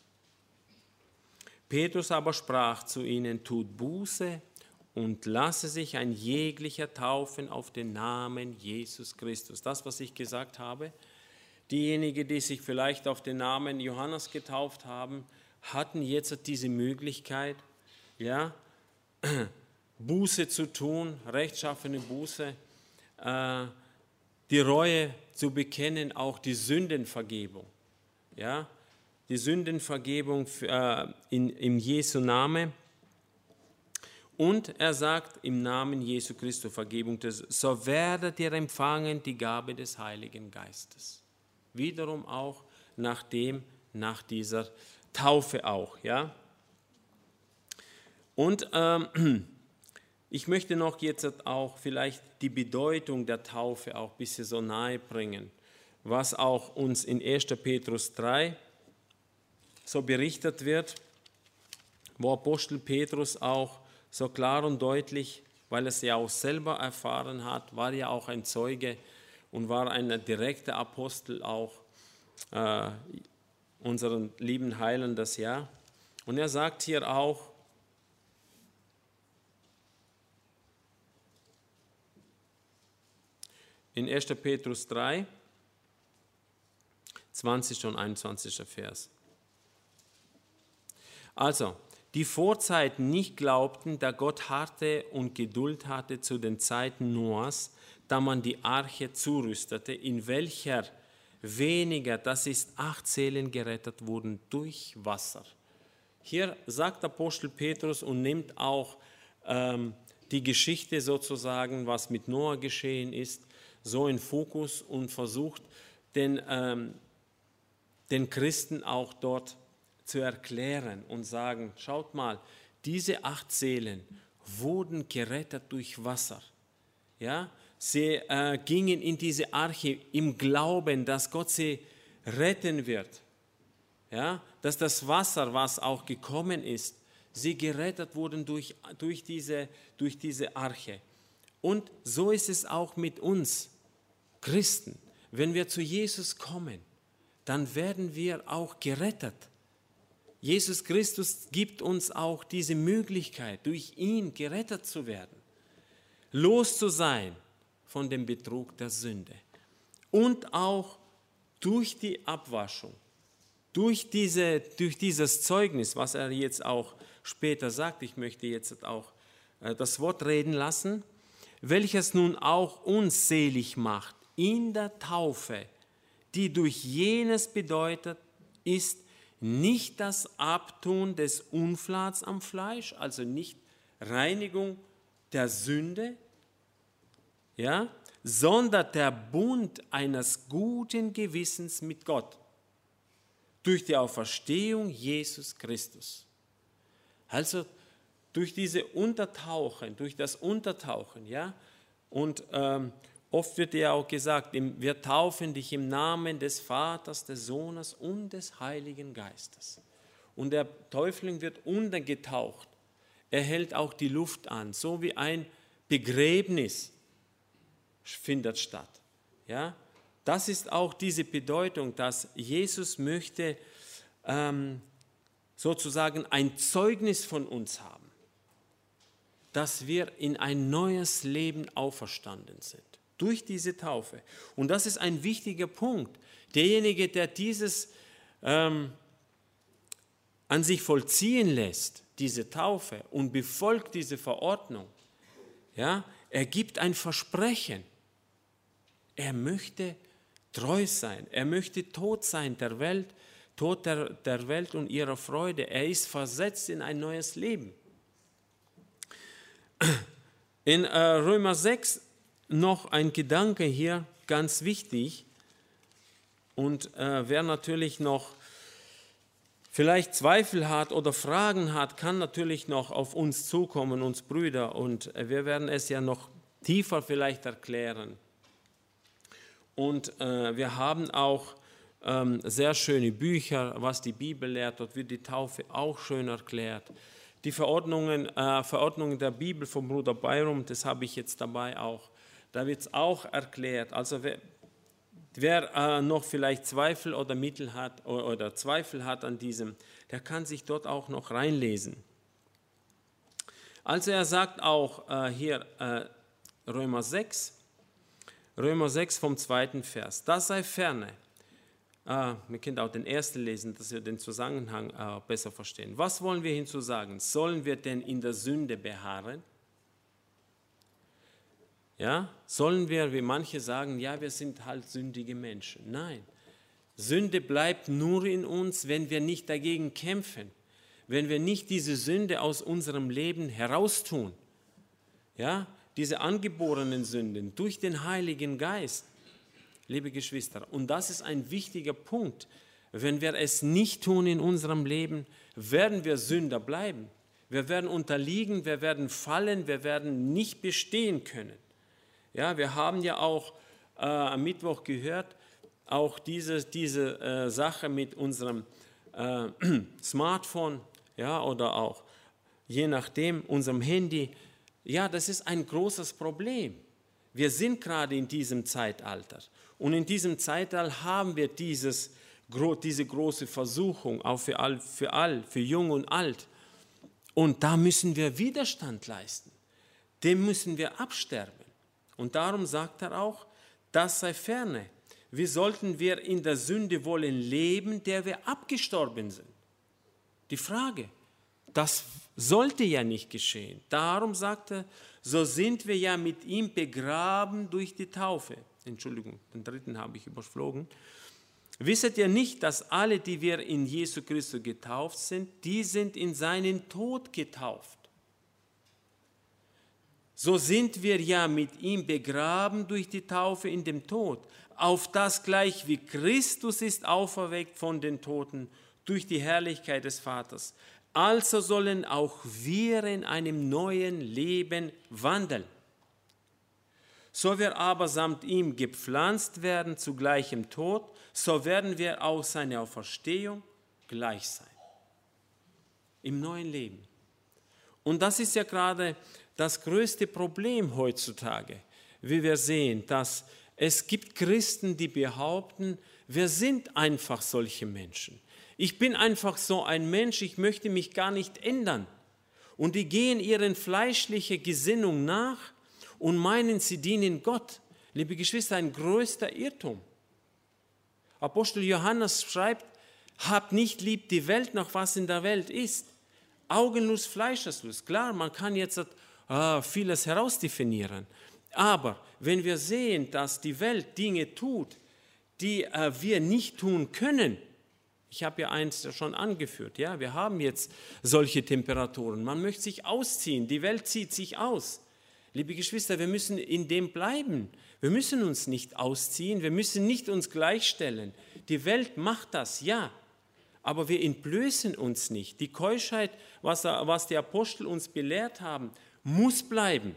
Petrus aber sprach zu ihnen, tut Buße und lasse sich ein jeglicher taufen auf den Namen Jesus Christus. Das, was ich gesagt habe, diejenigen, die sich vielleicht auf den Namen Johannes getauft haben, hatten jetzt diese Möglichkeit, ja, Buße zu tun, rechtschaffene Buße, die Reue zu bekennen, auch die Sündenvergebung. Ja, die Sündenvergebung im Jesu Namen. Und er sagt im Namen Jesu Christi Vergebung, so werdet ihr empfangen die Gabe des Heiligen Geistes. Wiederum auch nach dieser Taufe auch. Ja. Und ich möchte noch jetzt auch vielleicht die Bedeutung der Taufe auch ein bisschen so nahe bringen, was auch uns in 1. Petrus 3 so berichtet wird, wo Apostel Petrus auch so klar und deutlich, weil er es ja auch selber erfahren hat, war ja auch ein Zeuge und war ein direkter Apostel auch unseren lieben Heilern das Jahr. Und er sagt hier auch, in 1. Petrus 3, 20. und 21. Vers. Also, die Vorzeiten nicht glaubten, da Gott harrte und Geduld hatte zu den Zeiten Noahs, da man die Arche zurüstete, in welcher weniger, das ist 8 Seelen gerettet wurden durch Wasser. Hier sagt Apostel Petrus und nimmt auch die Geschichte sozusagen, was mit Noah geschehen ist, so in Fokus und versucht, den Christen auch dort zu erklären und sagen, schaut mal, diese 8 Seelen wurden gerettet durch Wasser. Ja? Sie gingen in diese Arche im Glauben, dass Gott sie retten wird. Ja? Dass das Wasser, was auch gekommen ist, sie gerettet wurden durch diese Arche. Und so ist es auch mit uns Christen. Wenn wir zu Jesus kommen, dann werden wir auch gerettet. Jesus Christus gibt uns auch diese Möglichkeit, durch ihn gerettet zu werden, los zu sein von dem Betrug der Sünde und auch durch die Abwaschung, durch dieses Zeugnis, was er jetzt auch später sagt, ich möchte jetzt auch das Wort reden lassen, welches nun auch uns selig macht in der Taufe, die durch jenes bedeutet, ist nicht das Abtun des Unflats am Fleisch, also nicht Reinigung der Sünde, ja, sondern der Bund eines guten Gewissens mit Gott durch die Auferstehung Jesus Christus. Also durch diese Untertauchen, durch das Untertauchen, ja, und oft wird ja auch gesagt, wir taufen dich im Namen des Vaters, des Sohnes und des Heiligen Geistes. Und der Täufling wird untergetaucht. Er hält auch die Luft an, so wie ein Begräbnis findet statt. Ja? Das ist auch diese Bedeutung, dass Jesus möchte sozusagen ein Zeugnis von uns haben, dass wir in ein neues Leben auferstanden sind, durch diese Taufe. Und das ist ein wichtiger Punkt. Derjenige, der dieses an sich vollziehen lässt, diese Taufe, und befolgt diese Verordnung, ja, er gibt ein Versprechen. Er möchte treu sein, er möchte tot sein der Welt, tot der Welt und ihrer Freude. Er ist versetzt in ein neues Leben. In Römer 6 noch ein Gedanke hier, ganz wichtig. Und wer natürlich noch vielleicht Zweifel hat oder Fragen hat, kann natürlich noch auf uns zukommen, uns Brüder. Und wir werden es ja noch tiefer vielleicht erklären. Und wir haben auch sehr schöne Bücher, was die Bibel lehrt. Dort wird die Taufe auch schön erklärt. Die Verordnungen der Bibel vom Bruder Byrum, das habe ich jetzt dabei auch. Da wird es auch erklärt. Also wer noch vielleicht Zweifel oder Mittel hat oder Zweifel hat an diesem, der kann sich dort auch noch reinlesen. Also er sagt auch hier Römer 6 vom 2. Vers, das sei ferne. Wir können auch den ersten lesen, dass wir den Zusammenhang besser verstehen. Was wollen wir hinzusagen? Sollen wir denn in der Sünde beharren? Ja, sollen wir, wie manche sagen, ja, wir sind halt sündige Menschen. Nein, Sünde bleibt nur in uns, wenn wir nicht dagegen kämpfen, wenn wir nicht diese Sünde aus unserem Leben heraustun. Ja, diese angeborenen Sünden durch den Heiligen Geist, liebe Geschwister. Und das ist ein wichtiger Punkt. Wenn wir es nicht tun in unserem Leben, werden wir Sünder bleiben. Wir werden unterliegen, wir werden fallen, wir werden nicht bestehen können. Ja, wir haben ja auch am Mittwoch gehört, auch diese Sache mit unserem Smartphone, ja, oder auch je nachdem unserem Handy. Ja, das ist ein großes Problem. Wir sind gerade in diesem Zeitalter. Und in diesem Zeitalter haben wir diese große Versuchung, auch für Jung und Alt. Und da müssen wir Widerstand leisten. Dem müssen wir absterben. Und darum sagt er auch, das sei ferne. Wie sollten wir in der Sünde wollen leben, der wir abgestorben sind? Die Frage, das sollte ja nicht geschehen. Darum sagt er, so sind wir ja mit ihm begraben durch die Taufe. Entschuldigung, den 3. habe ich überflogen. Wisset ihr nicht, dass alle, die wir in Jesu Christus getauft sind, die sind in seinen Tod getauft? So sind wir ja mit ihm begraben durch die Taufe in dem Tod, auf das gleich wie Christus ist auferweckt von den Toten durch die Herrlichkeit des Vaters. Also sollen auch wir in einem neuen Leben wandeln. So wir aber samt ihm gepflanzt werden zu gleichem Tod, so werden wir auch seiner Auferstehung gleich sein. Im neuen Leben. Und das ist ja gerade das größte Problem heutzutage, wie wir sehen, dass es gibt Christen, die behaupten, wir sind einfach solche Menschen. Ich bin einfach so ein Mensch, ich möchte mich gar nicht ändern. Und die gehen ihren fleischlichen Gesinnung nach und meinen, sie dienen Gott. Liebe Geschwister, ein größter Irrtum. Apostel Johannes schreibt, habt nicht lieb die Welt, noch was in der Welt ist. Augenlust, Fleischeslust. Klar, man kann jetzt vieles herausdefinieren. Aber wenn wir sehen, dass die Welt Dinge tut, die wir nicht tun können, ich habe ja eins schon angeführt, ja, wir haben jetzt solche Temperaturen, man möchte sich ausziehen, die Welt zieht sich aus. Liebe Geschwister, wir müssen in dem bleiben. Wir müssen uns nicht ausziehen, wir müssen nicht uns gleichstellen. Die Welt macht das, ja, aber wir entblößen uns nicht. Die Keuschheit, was die Apostel uns belehrt haben, muss bleiben.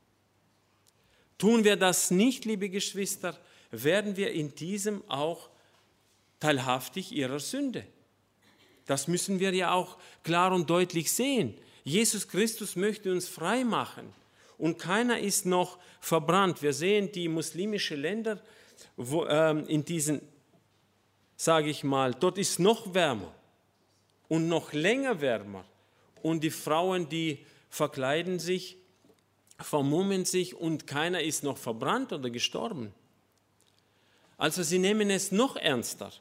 Tun wir das nicht, liebe Geschwister, werden wir in diesem auch teilhaftig ihrer Sünde. Das müssen wir ja auch klar und deutlich sehen. Jesus Christus möchte uns frei machen und keiner ist noch verbrannt. Wir sehen die muslimischen Länder, wo, in diesen, sage ich mal, dort ist noch wärmer und noch länger wärmer und die Frauen, die verkleiden sich, vermummen sich und keiner ist noch verbrannt oder gestorben. Also sie nehmen es noch ernster.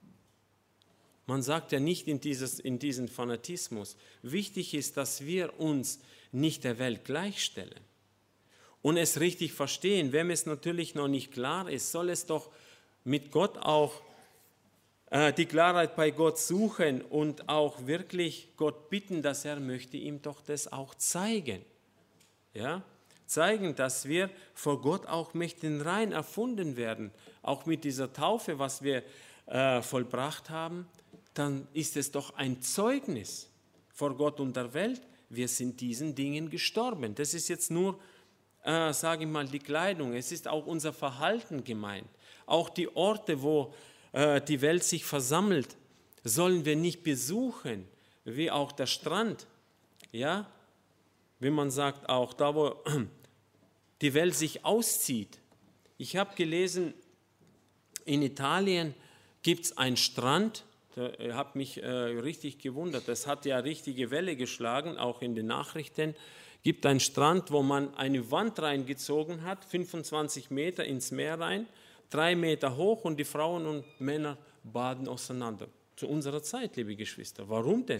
Man sagt ja nicht in diesen Fanatismus. Wichtig ist, dass wir uns nicht der Welt gleichstellen und es richtig verstehen. Wem es natürlich noch nicht klar ist, soll es doch mit Gott auch die Klarheit bei Gott suchen und auch wirklich Gott bitten, dass er möchte ihm doch das auch zeigen. Ja? Zeigen, dass wir vor Gott auch möchten rein erfunden werden, auch mit dieser Taufe, was wir vollbracht haben, dann ist es doch ein Zeugnis vor Gott und der Welt, wir sind diesen Dingen gestorben. Das ist jetzt nur, sage ich mal, die Kleidung, es ist auch unser Verhalten gemeint. Auch die Orte, wo die Welt sich versammelt, sollen wir nicht besuchen, wie auch der Strand, ja, wie man sagt, auch da, wo die Welt sich auszieht. Ich habe gelesen, in Italien gibt es einen Strand, da hat mich richtig gewundert, das hat ja richtige Welle geschlagen, auch in den Nachrichten, gibt einen Strand, wo man eine Wand reingezogen hat, 25 Meter ins Meer rein, 3 Meter hoch und die Frauen und Männer baden auseinander. Zu unserer Zeit, liebe Geschwister. Warum denn?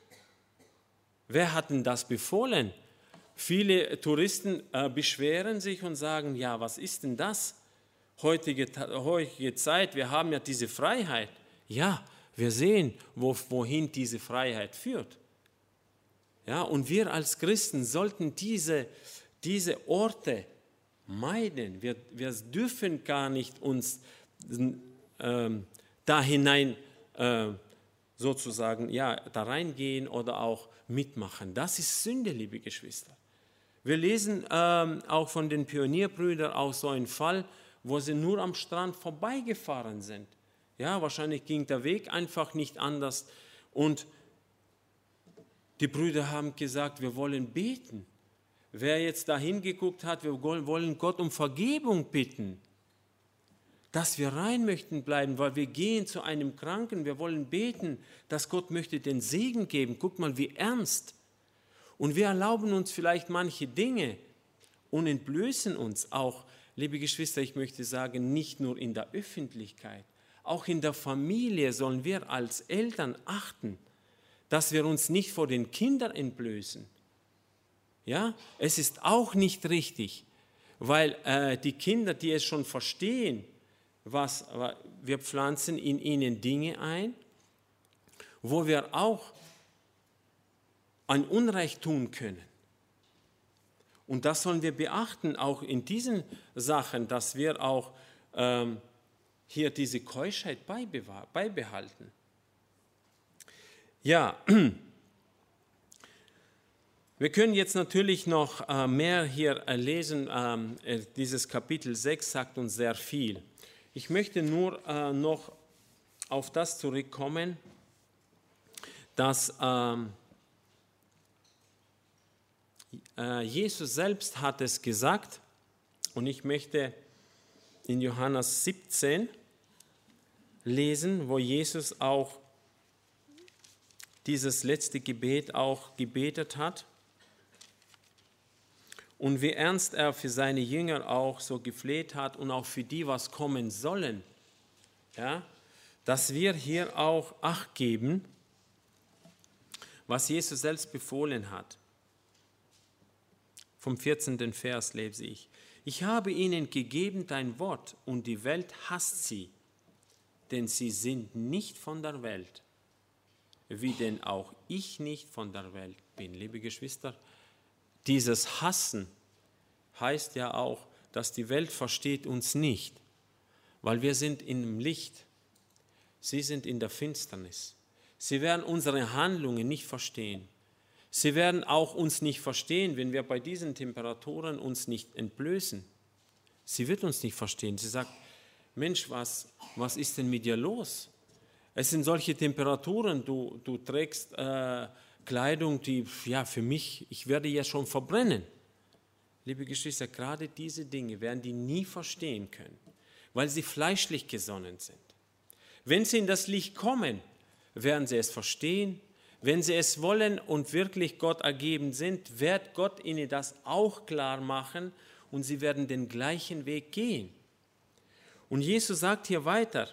Wer hat denn das befohlen? Viele Touristen beschweren sich und sagen, ja, was ist denn das? Heutige Zeit, wir haben ja diese Freiheit. Ja, wir sehen, wohin diese Freiheit führt. Ja, und wir als Christen sollten diese Orte meiden. Wir dürfen gar nicht uns da hinein sozusagen, ja, da reingehen oder auch mitmachen. Das ist Sünde, liebe Geschwister. Wir lesen auch von den Pionierbrüdern auch so einen Fall, wo sie nur am Strand vorbeigefahren sind. Ja, wahrscheinlich ging der Weg einfach nicht anders. Und die Brüder haben gesagt, wir wollen beten. Wer jetzt da hingeguckt hat, wir wollen Gott um Vergebung bitten, dass wir rein möchten bleiben, weil wir gehen zu einem Kranken, wir wollen beten, dass Gott möchte den Segen geben. Guck mal, wie ernst. Und wir erlauben uns vielleicht manche Dinge und entblößen uns auch, liebe Geschwister, ich möchte sagen, nicht nur in der Öffentlichkeit, auch in der Familie sollen wir als Eltern achten, dass wir uns nicht vor den Kindern entblößen. Ja, es ist auch nicht richtig, weil die Kinder, die es schon verstehen, wir pflanzen in ihnen Dinge ein, wo wir auch ein Unrecht tun können. Und das sollen wir beachten, auch in diesen Sachen, dass wir auch hier diese Keuschheit beibehalten. Ja, wir können jetzt natürlich noch mehr hier lesen. Dieses Kapitel 6 sagt uns sehr viel. Ich möchte nur noch auf das zurückkommen, dass Jesus selbst hat es gesagt, und ich möchte in Johannes 17 lesen, wo Jesus auch dieses letzte Gebet auch gebetet hat und wie ernst er für seine Jünger auch so gefleht hat und auch für die, was kommen sollen, ja, dass wir hier auch Acht geben, was Jesus selbst befohlen hat. Vom 14. Vers lese ich. Ich habe ihnen gegeben dein Wort und die Welt hasst sie, denn sie sind nicht von der Welt, wie denn auch ich nicht von der Welt bin. Liebe Geschwister, dieses Hassen heißt ja auch, dass die Welt versteht uns nicht, weil wir sind im Licht, sie sind in der Finsternis. Sie werden unsere Handlungen nicht verstehen. Sie werden auch uns nicht verstehen, wenn wir bei diesen Temperaturen uns nicht entblößen. Sie wird uns nicht verstehen. Sie sagt, Mensch, was ist denn mit dir los? Es sind solche Temperaturen, du trägst Kleidung, die, ja, für mich, ich werde ja schon verbrennen. Liebe Geschwister, gerade diese Dinge werden die nie verstehen können, weil sie fleischlich gesonnen sind. Wenn sie in das Licht kommen, werden sie es verstehen. Wenn sie es wollen und wirklich Gott ergeben sind, wird Gott ihnen das auch klar machen und sie werden den gleichen Weg gehen. Und Jesus sagt hier weiter,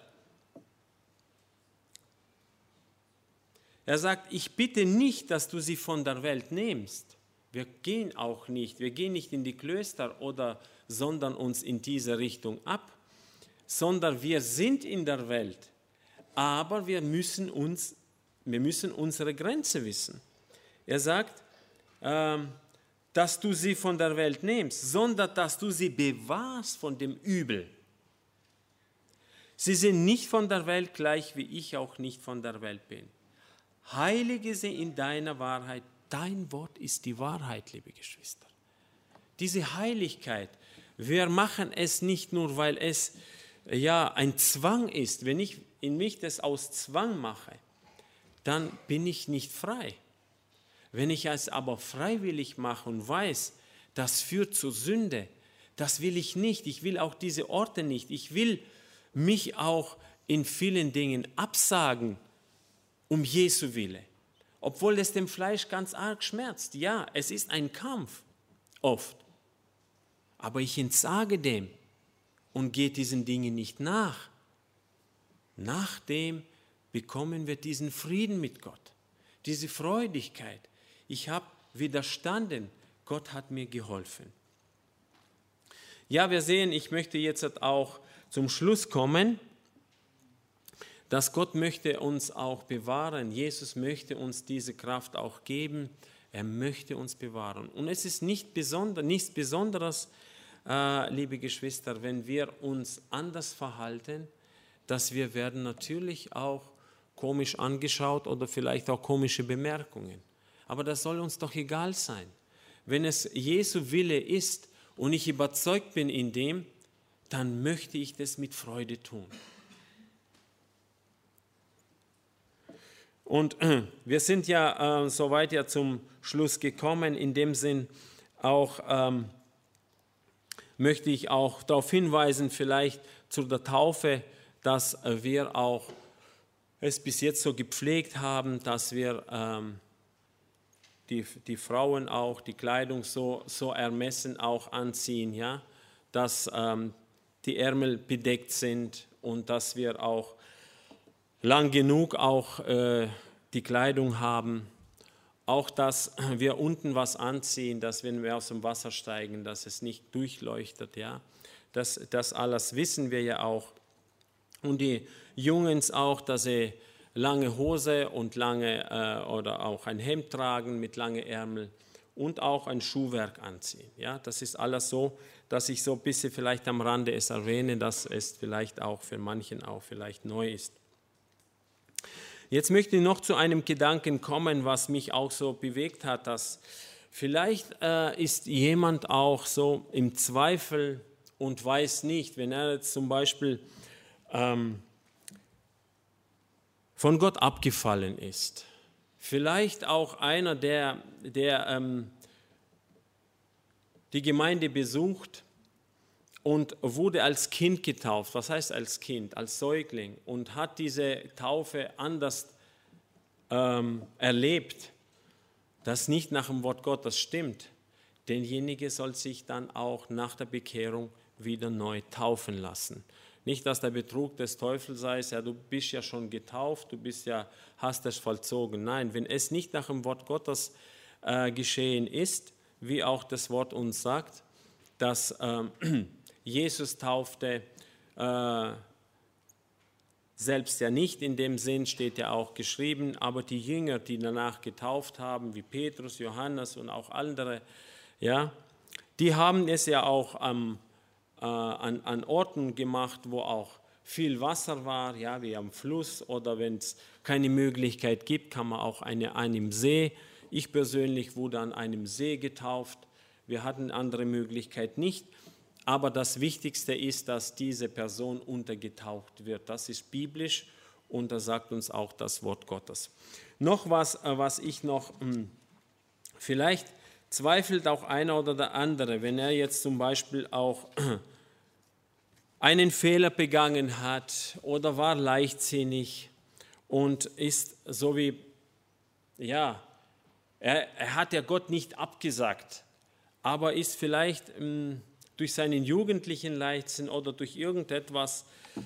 er sagt, ich bitte nicht, dass du sie von der Welt nimmst. Wir gehen nicht in die Klöster sondern uns in diese Richtung ab, sondern wir sind in der Welt, aber wir müssen unsere Grenze wissen. Er sagt, dass du sie von der Welt nimmst, sondern dass du sie bewahrst von dem Übel. Sie sind nicht von der Welt, gleich wie ich auch nicht von der Welt bin. Heilige sie in deiner Wahrheit. Dein Wort ist die Wahrheit, liebe Geschwister. Diese Heiligkeit, wir machen es nicht nur, weil es ein Zwang ist. Wenn ich in mich das aus Zwang mache, dann bin ich nicht frei. Wenn ich es aber freiwillig mache und weiß, das führt zur Sünde, das will ich nicht. Ich will auch diese Orte nicht. Ich will mich auch in vielen Dingen absagen, um Jesu Wille. Obwohl es dem Fleisch ganz arg schmerzt. Ja, es ist ein Kampf, oft. Aber ich entsage dem und gehe diesen Dingen nicht nach. Nachdem bekommen wir diesen Frieden mit Gott, diese Freudigkeit. Ich habe widerstanden, Gott hat mir geholfen. Ja, wir sehen, ich möchte jetzt auch zum Schluss kommen, dass Gott möchte uns auch bewahren. Jesus möchte uns diese Kraft auch geben. Er möchte uns bewahren. Und es ist nichts Besonderes, liebe Geschwister, wenn wir uns anders verhalten, dass wir werden natürlich auch komisch angeschaut oder vielleicht auch komische Bemerkungen. Aber das soll uns doch egal sein. Wenn es Jesu Wille ist und ich überzeugt bin in dem, dann möchte ich das mit Freude tun. Und wir sind ja soweit ja zum Schluss gekommen. In dem Sinn auch möchte ich auch darauf hinweisen, vielleicht zu der Taufe, dass wir auch es bis jetzt so gepflegt haben, dass wir die Frauen auch die Kleidung so ermessen auch anziehen, ja, dass die Ärmel bedeckt sind und dass wir auch lang genug auch die Kleidung haben, auch dass wir unten was anziehen, dass wenn wir aus dem Wasser steigen, dass es nicht durchleuchtet, ja, das alles wissen wir ja auch. Und die Jungs auch, dass sie lange Hose und oder auch ein Hemd tragen mit langen Ärmeln und auch ein Schuhwerk anziehen. Ja, das ist alles so, dass ich so ein bisschen vielleicht am Rande es erwähne, dass es vielleicht auch für manchen auch vielleicht neu ist. Jetzt möchte ich noch zu einem Gedanken kommen, was mich auch so bewegt hat, dass vielleicht ist jemand auch so im Zweifel und weiß nicht, wenn er jetzt zum Beispiel von Gott abgefallen ist. Vielleicht auch einer, der die Gemeinde besucht und wurde als Kind getauft. Was heißt als Kind? Als Säugling. Und hat diese Taufe anders erlebt, das nicht nach dem Wort Gottes stimmt. Derjenige soll sich dann auch nach der Bekehrung wieder neu taufen lassen. Nicht, dass der Betrug des Teufels sei, ja, du bist ja schon getauft, hast es vollzogen. Nein, wenn es nicht nach dem Wort Gottes geschehen ist, wie auch das Wort uns sagt, dass Jesus taufte, selbst ja nicht, in dem Sinn steht ja auch geschrieben, aber die Jünger, die danach getauft haben, wie Petrus, Johannes und auch andere, ja, die haben es ja auch an Orten gemacht, wo auch viel Wasser war, ja, wie am Fluss, oder wenn es keine Möglichkeit gibt, kann man auch an einem See. Ich persönlich wurde an einem See getauft. Wir hatten andere Möglichkeit nicht. Aber das Wichtigste ist, dass diese Person untergetaucht wird. Das ist biblisch und das sagt uns auch das Wort Gottes. Noch was ich noch, vielleicht zweifelt auch einer oder der andere, wenn er jetzt zum Beispiel auch einen Fehler begangen hat oder war leichtsinnig und ist so wie, ja, er hat ja Gott nicht abgesagt, aber ist vielleicht durch seinen jugendlichen Leichtsinn oder durch irgendetwas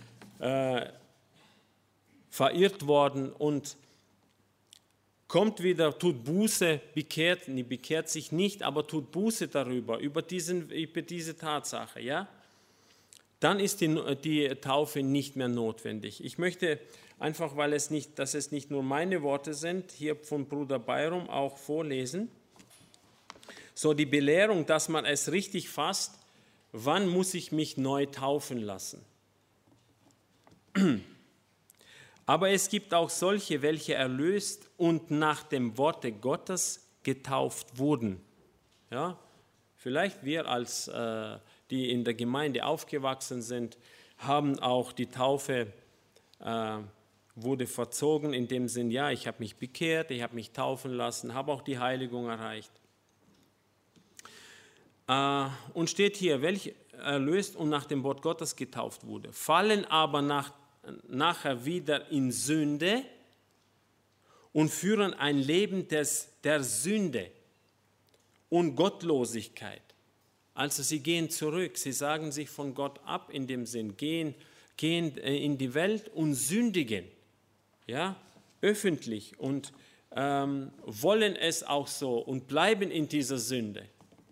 verirrt worden und kommt wieder, tut Buße, bekehrt sich nicht, aber tut Buße darüber, über diese Tatsache, ja? Dann ist die Taufe nicht mehr notwendig. Ich möchte einfach, dass es nicht nur meine Worte sind, hier von Bruder Bayram auch vorlesen. So die Belehrung, dass man es richtig fasst, wann muss ich mich neu taufen lassen? Aber es gibt auch solche, welche erlöst und nach dem Worte Gottes getauft wurden. Ja? Vielleicht wir als die in der Gemeinde aufgewachsen sind, haben auch die Taufe wurde verzogen in dem Sinn, ja, ich habe mich bekehrt, ich habe mich taufen lassen, habe auch die Heiligung erreicht. Und steht hier, welche erlöst und nach dem Wort Gottes getauft wurde, fallen aber nachher wieder in Sünde und führen ein Leben der Sünde und Gottlosigkeit. Also sie gehen zurück, sie sagen sich von Gott ab, in dem Sinn, gehen in die Welt und sündigen, ja, öffentlich und wollen es auch so und bleiben in dieser Sünde.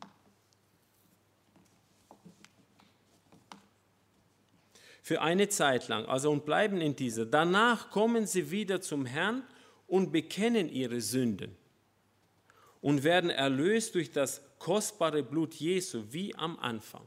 Für eine Zeit lang, also und bleiben in dieser. Danach kommen sie wieder zum Herrn und bekennen ihre Sünden und werden erlöst durch das kostbare Blut Jesu, wie am Anfang.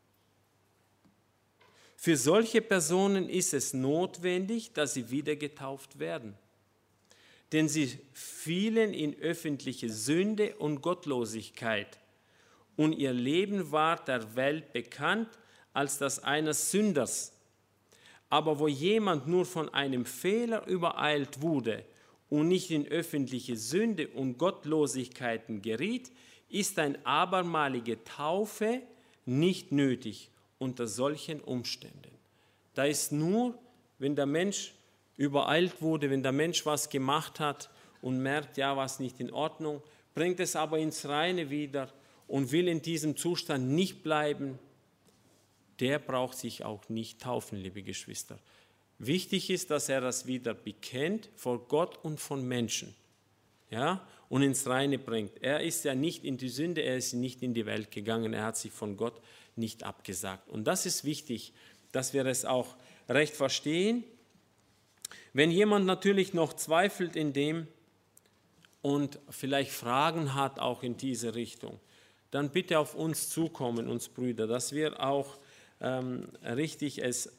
Für solche Personen ist es notwendig, dass sie wieder getauft werden, denn sie fielen in öffentliche Sünde und Gottlosigkeit und ihr Leben war der Welt bekannt als das eines Sünders. Aber wo jemand nur von einem Fehler übereilt wurde und nicht in öffentliche Sünde und Gottlosigkeiten geriet, ist eine abermalige Taufe nicht nötig unter solchen Umständen. Da ist nur, wenn der Mensch übereilt wurde, wenn der Mensch was gemacht hat und merkt, ja, was nicht in Ordnung, bringt es aber ins Reine wieder und will in diesem Zustand nicht bleiben, der braucht sich auch nicht taufen, liebe Geschwister. Wichtig ist, dass er das wieder bekennt vor Gott und von Menschen, ja, und ins Reine bringt. Er ist ja nicht in die Sünde, er ist nicht in die Welt gegangen, er hat sich von Gott nicht abgesagt. Und das ist wichtig, dass wir es auch recht verstehen. Wenn jemand natürlich noch zweifelt in dem und vielleicht Fragen hat auch in diese Richtung, dann bitte auf uns zukommen, uns Brüder, dass wir auch richtig es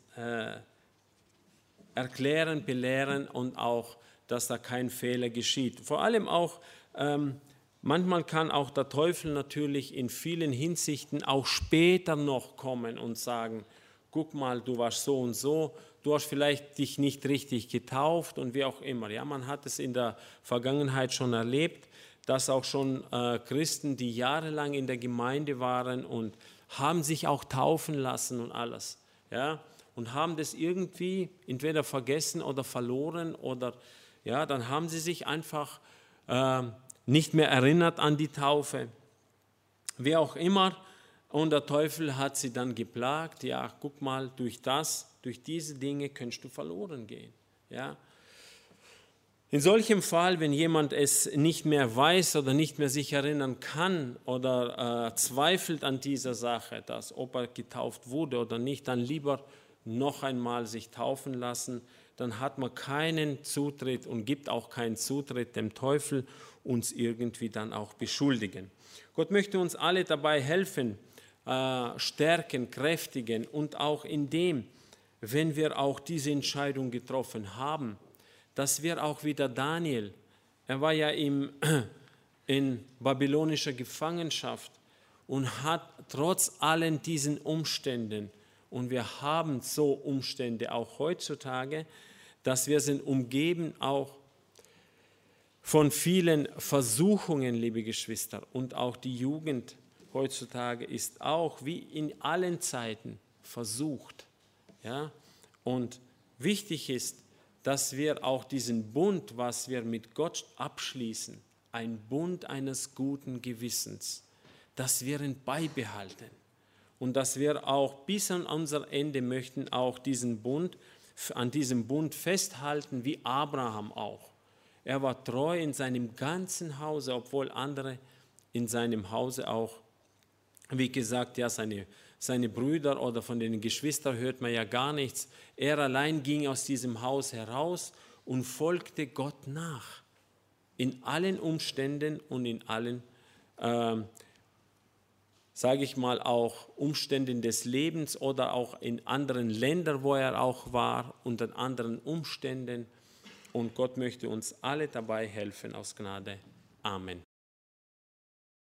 erklären, belehren und auch, dass da kein Fehler geschieht. Vor allem auch, manchmal kann auch der Teufel natürlich in vielen Hinsichten auch später noch kommen und sagen, guck mal, du warst so und so, du hast vielleicht dich nicht richtig getauft und wie auch immer. Ja, man hat es in der Vergangenheit schon erlebt, dass auch schon Christen, die jahrelang in der Gemeinde waren und haben sich auch taufen lassen und alles, ja, und haben das irgendwie entweder vergessen oder verloren oder, ja, dann haben sie sich einfach nicht mehr erinnert an die Taufe, wie auch immer, und der Teufel hat sie dann geplagt, ja, guck mal, durch diese Dinge kannst du verloren gehen, ja. In solchem Fall, wenn jemand es nicht mehr weiß oder nicht mehr sich erinnern kann oder zweifelt an dieser Sache, dass ob er getauft wurde oder nicht, dann lieber noch einmal sich taufen lassen. Dann hat man keinen Zutritt und gibt auch keinen Zutritt dem Teufel, uns irgendwie dann auch beschuldigen. Gott möchte uns alle dabei helfen, stärken, kräftigen und auch in dem, wenn wir auch diese Entscheidung getroffen haben, dass wir auch wieder Daniel, er war ja in babylonischer Gefangenschaft und hat trotz allen diesen Umständen, und wir haben so Umstände auch heutzutage, dass wir sind umgeben auch von vielen Versuchungen, liebe Geschwister, und auch die Jugend heutzutage ist auch wie in allen Zeiten versucht. Ja? Und wichtig ist, dass wir auch diesen Bund, was wir mit Gott abschließen, ein Bund eines guten Gewissens, dass wir ihn beibehalten und dass wir auch bis an unser Ende möchten auch an diesem Bund festhalten, wie Abraham auch. Er war treu in seinem ganzen Hause, obwohl andere in seinem Hause auch, wie gesagt, ja, seine Brüder oder von den Geschwistern hört man ja gar nichts. Er allein ging aus diesem Haus heraus und folgte Gott nach. In allen Umständen und in allen, sage ich mal, auch Umständen des Lebens oder auch in anderen Ländern, wo er auch war, unter anderen Umständen. Und Gott möchte uns alle dabei helfen aus Gnade. Amen.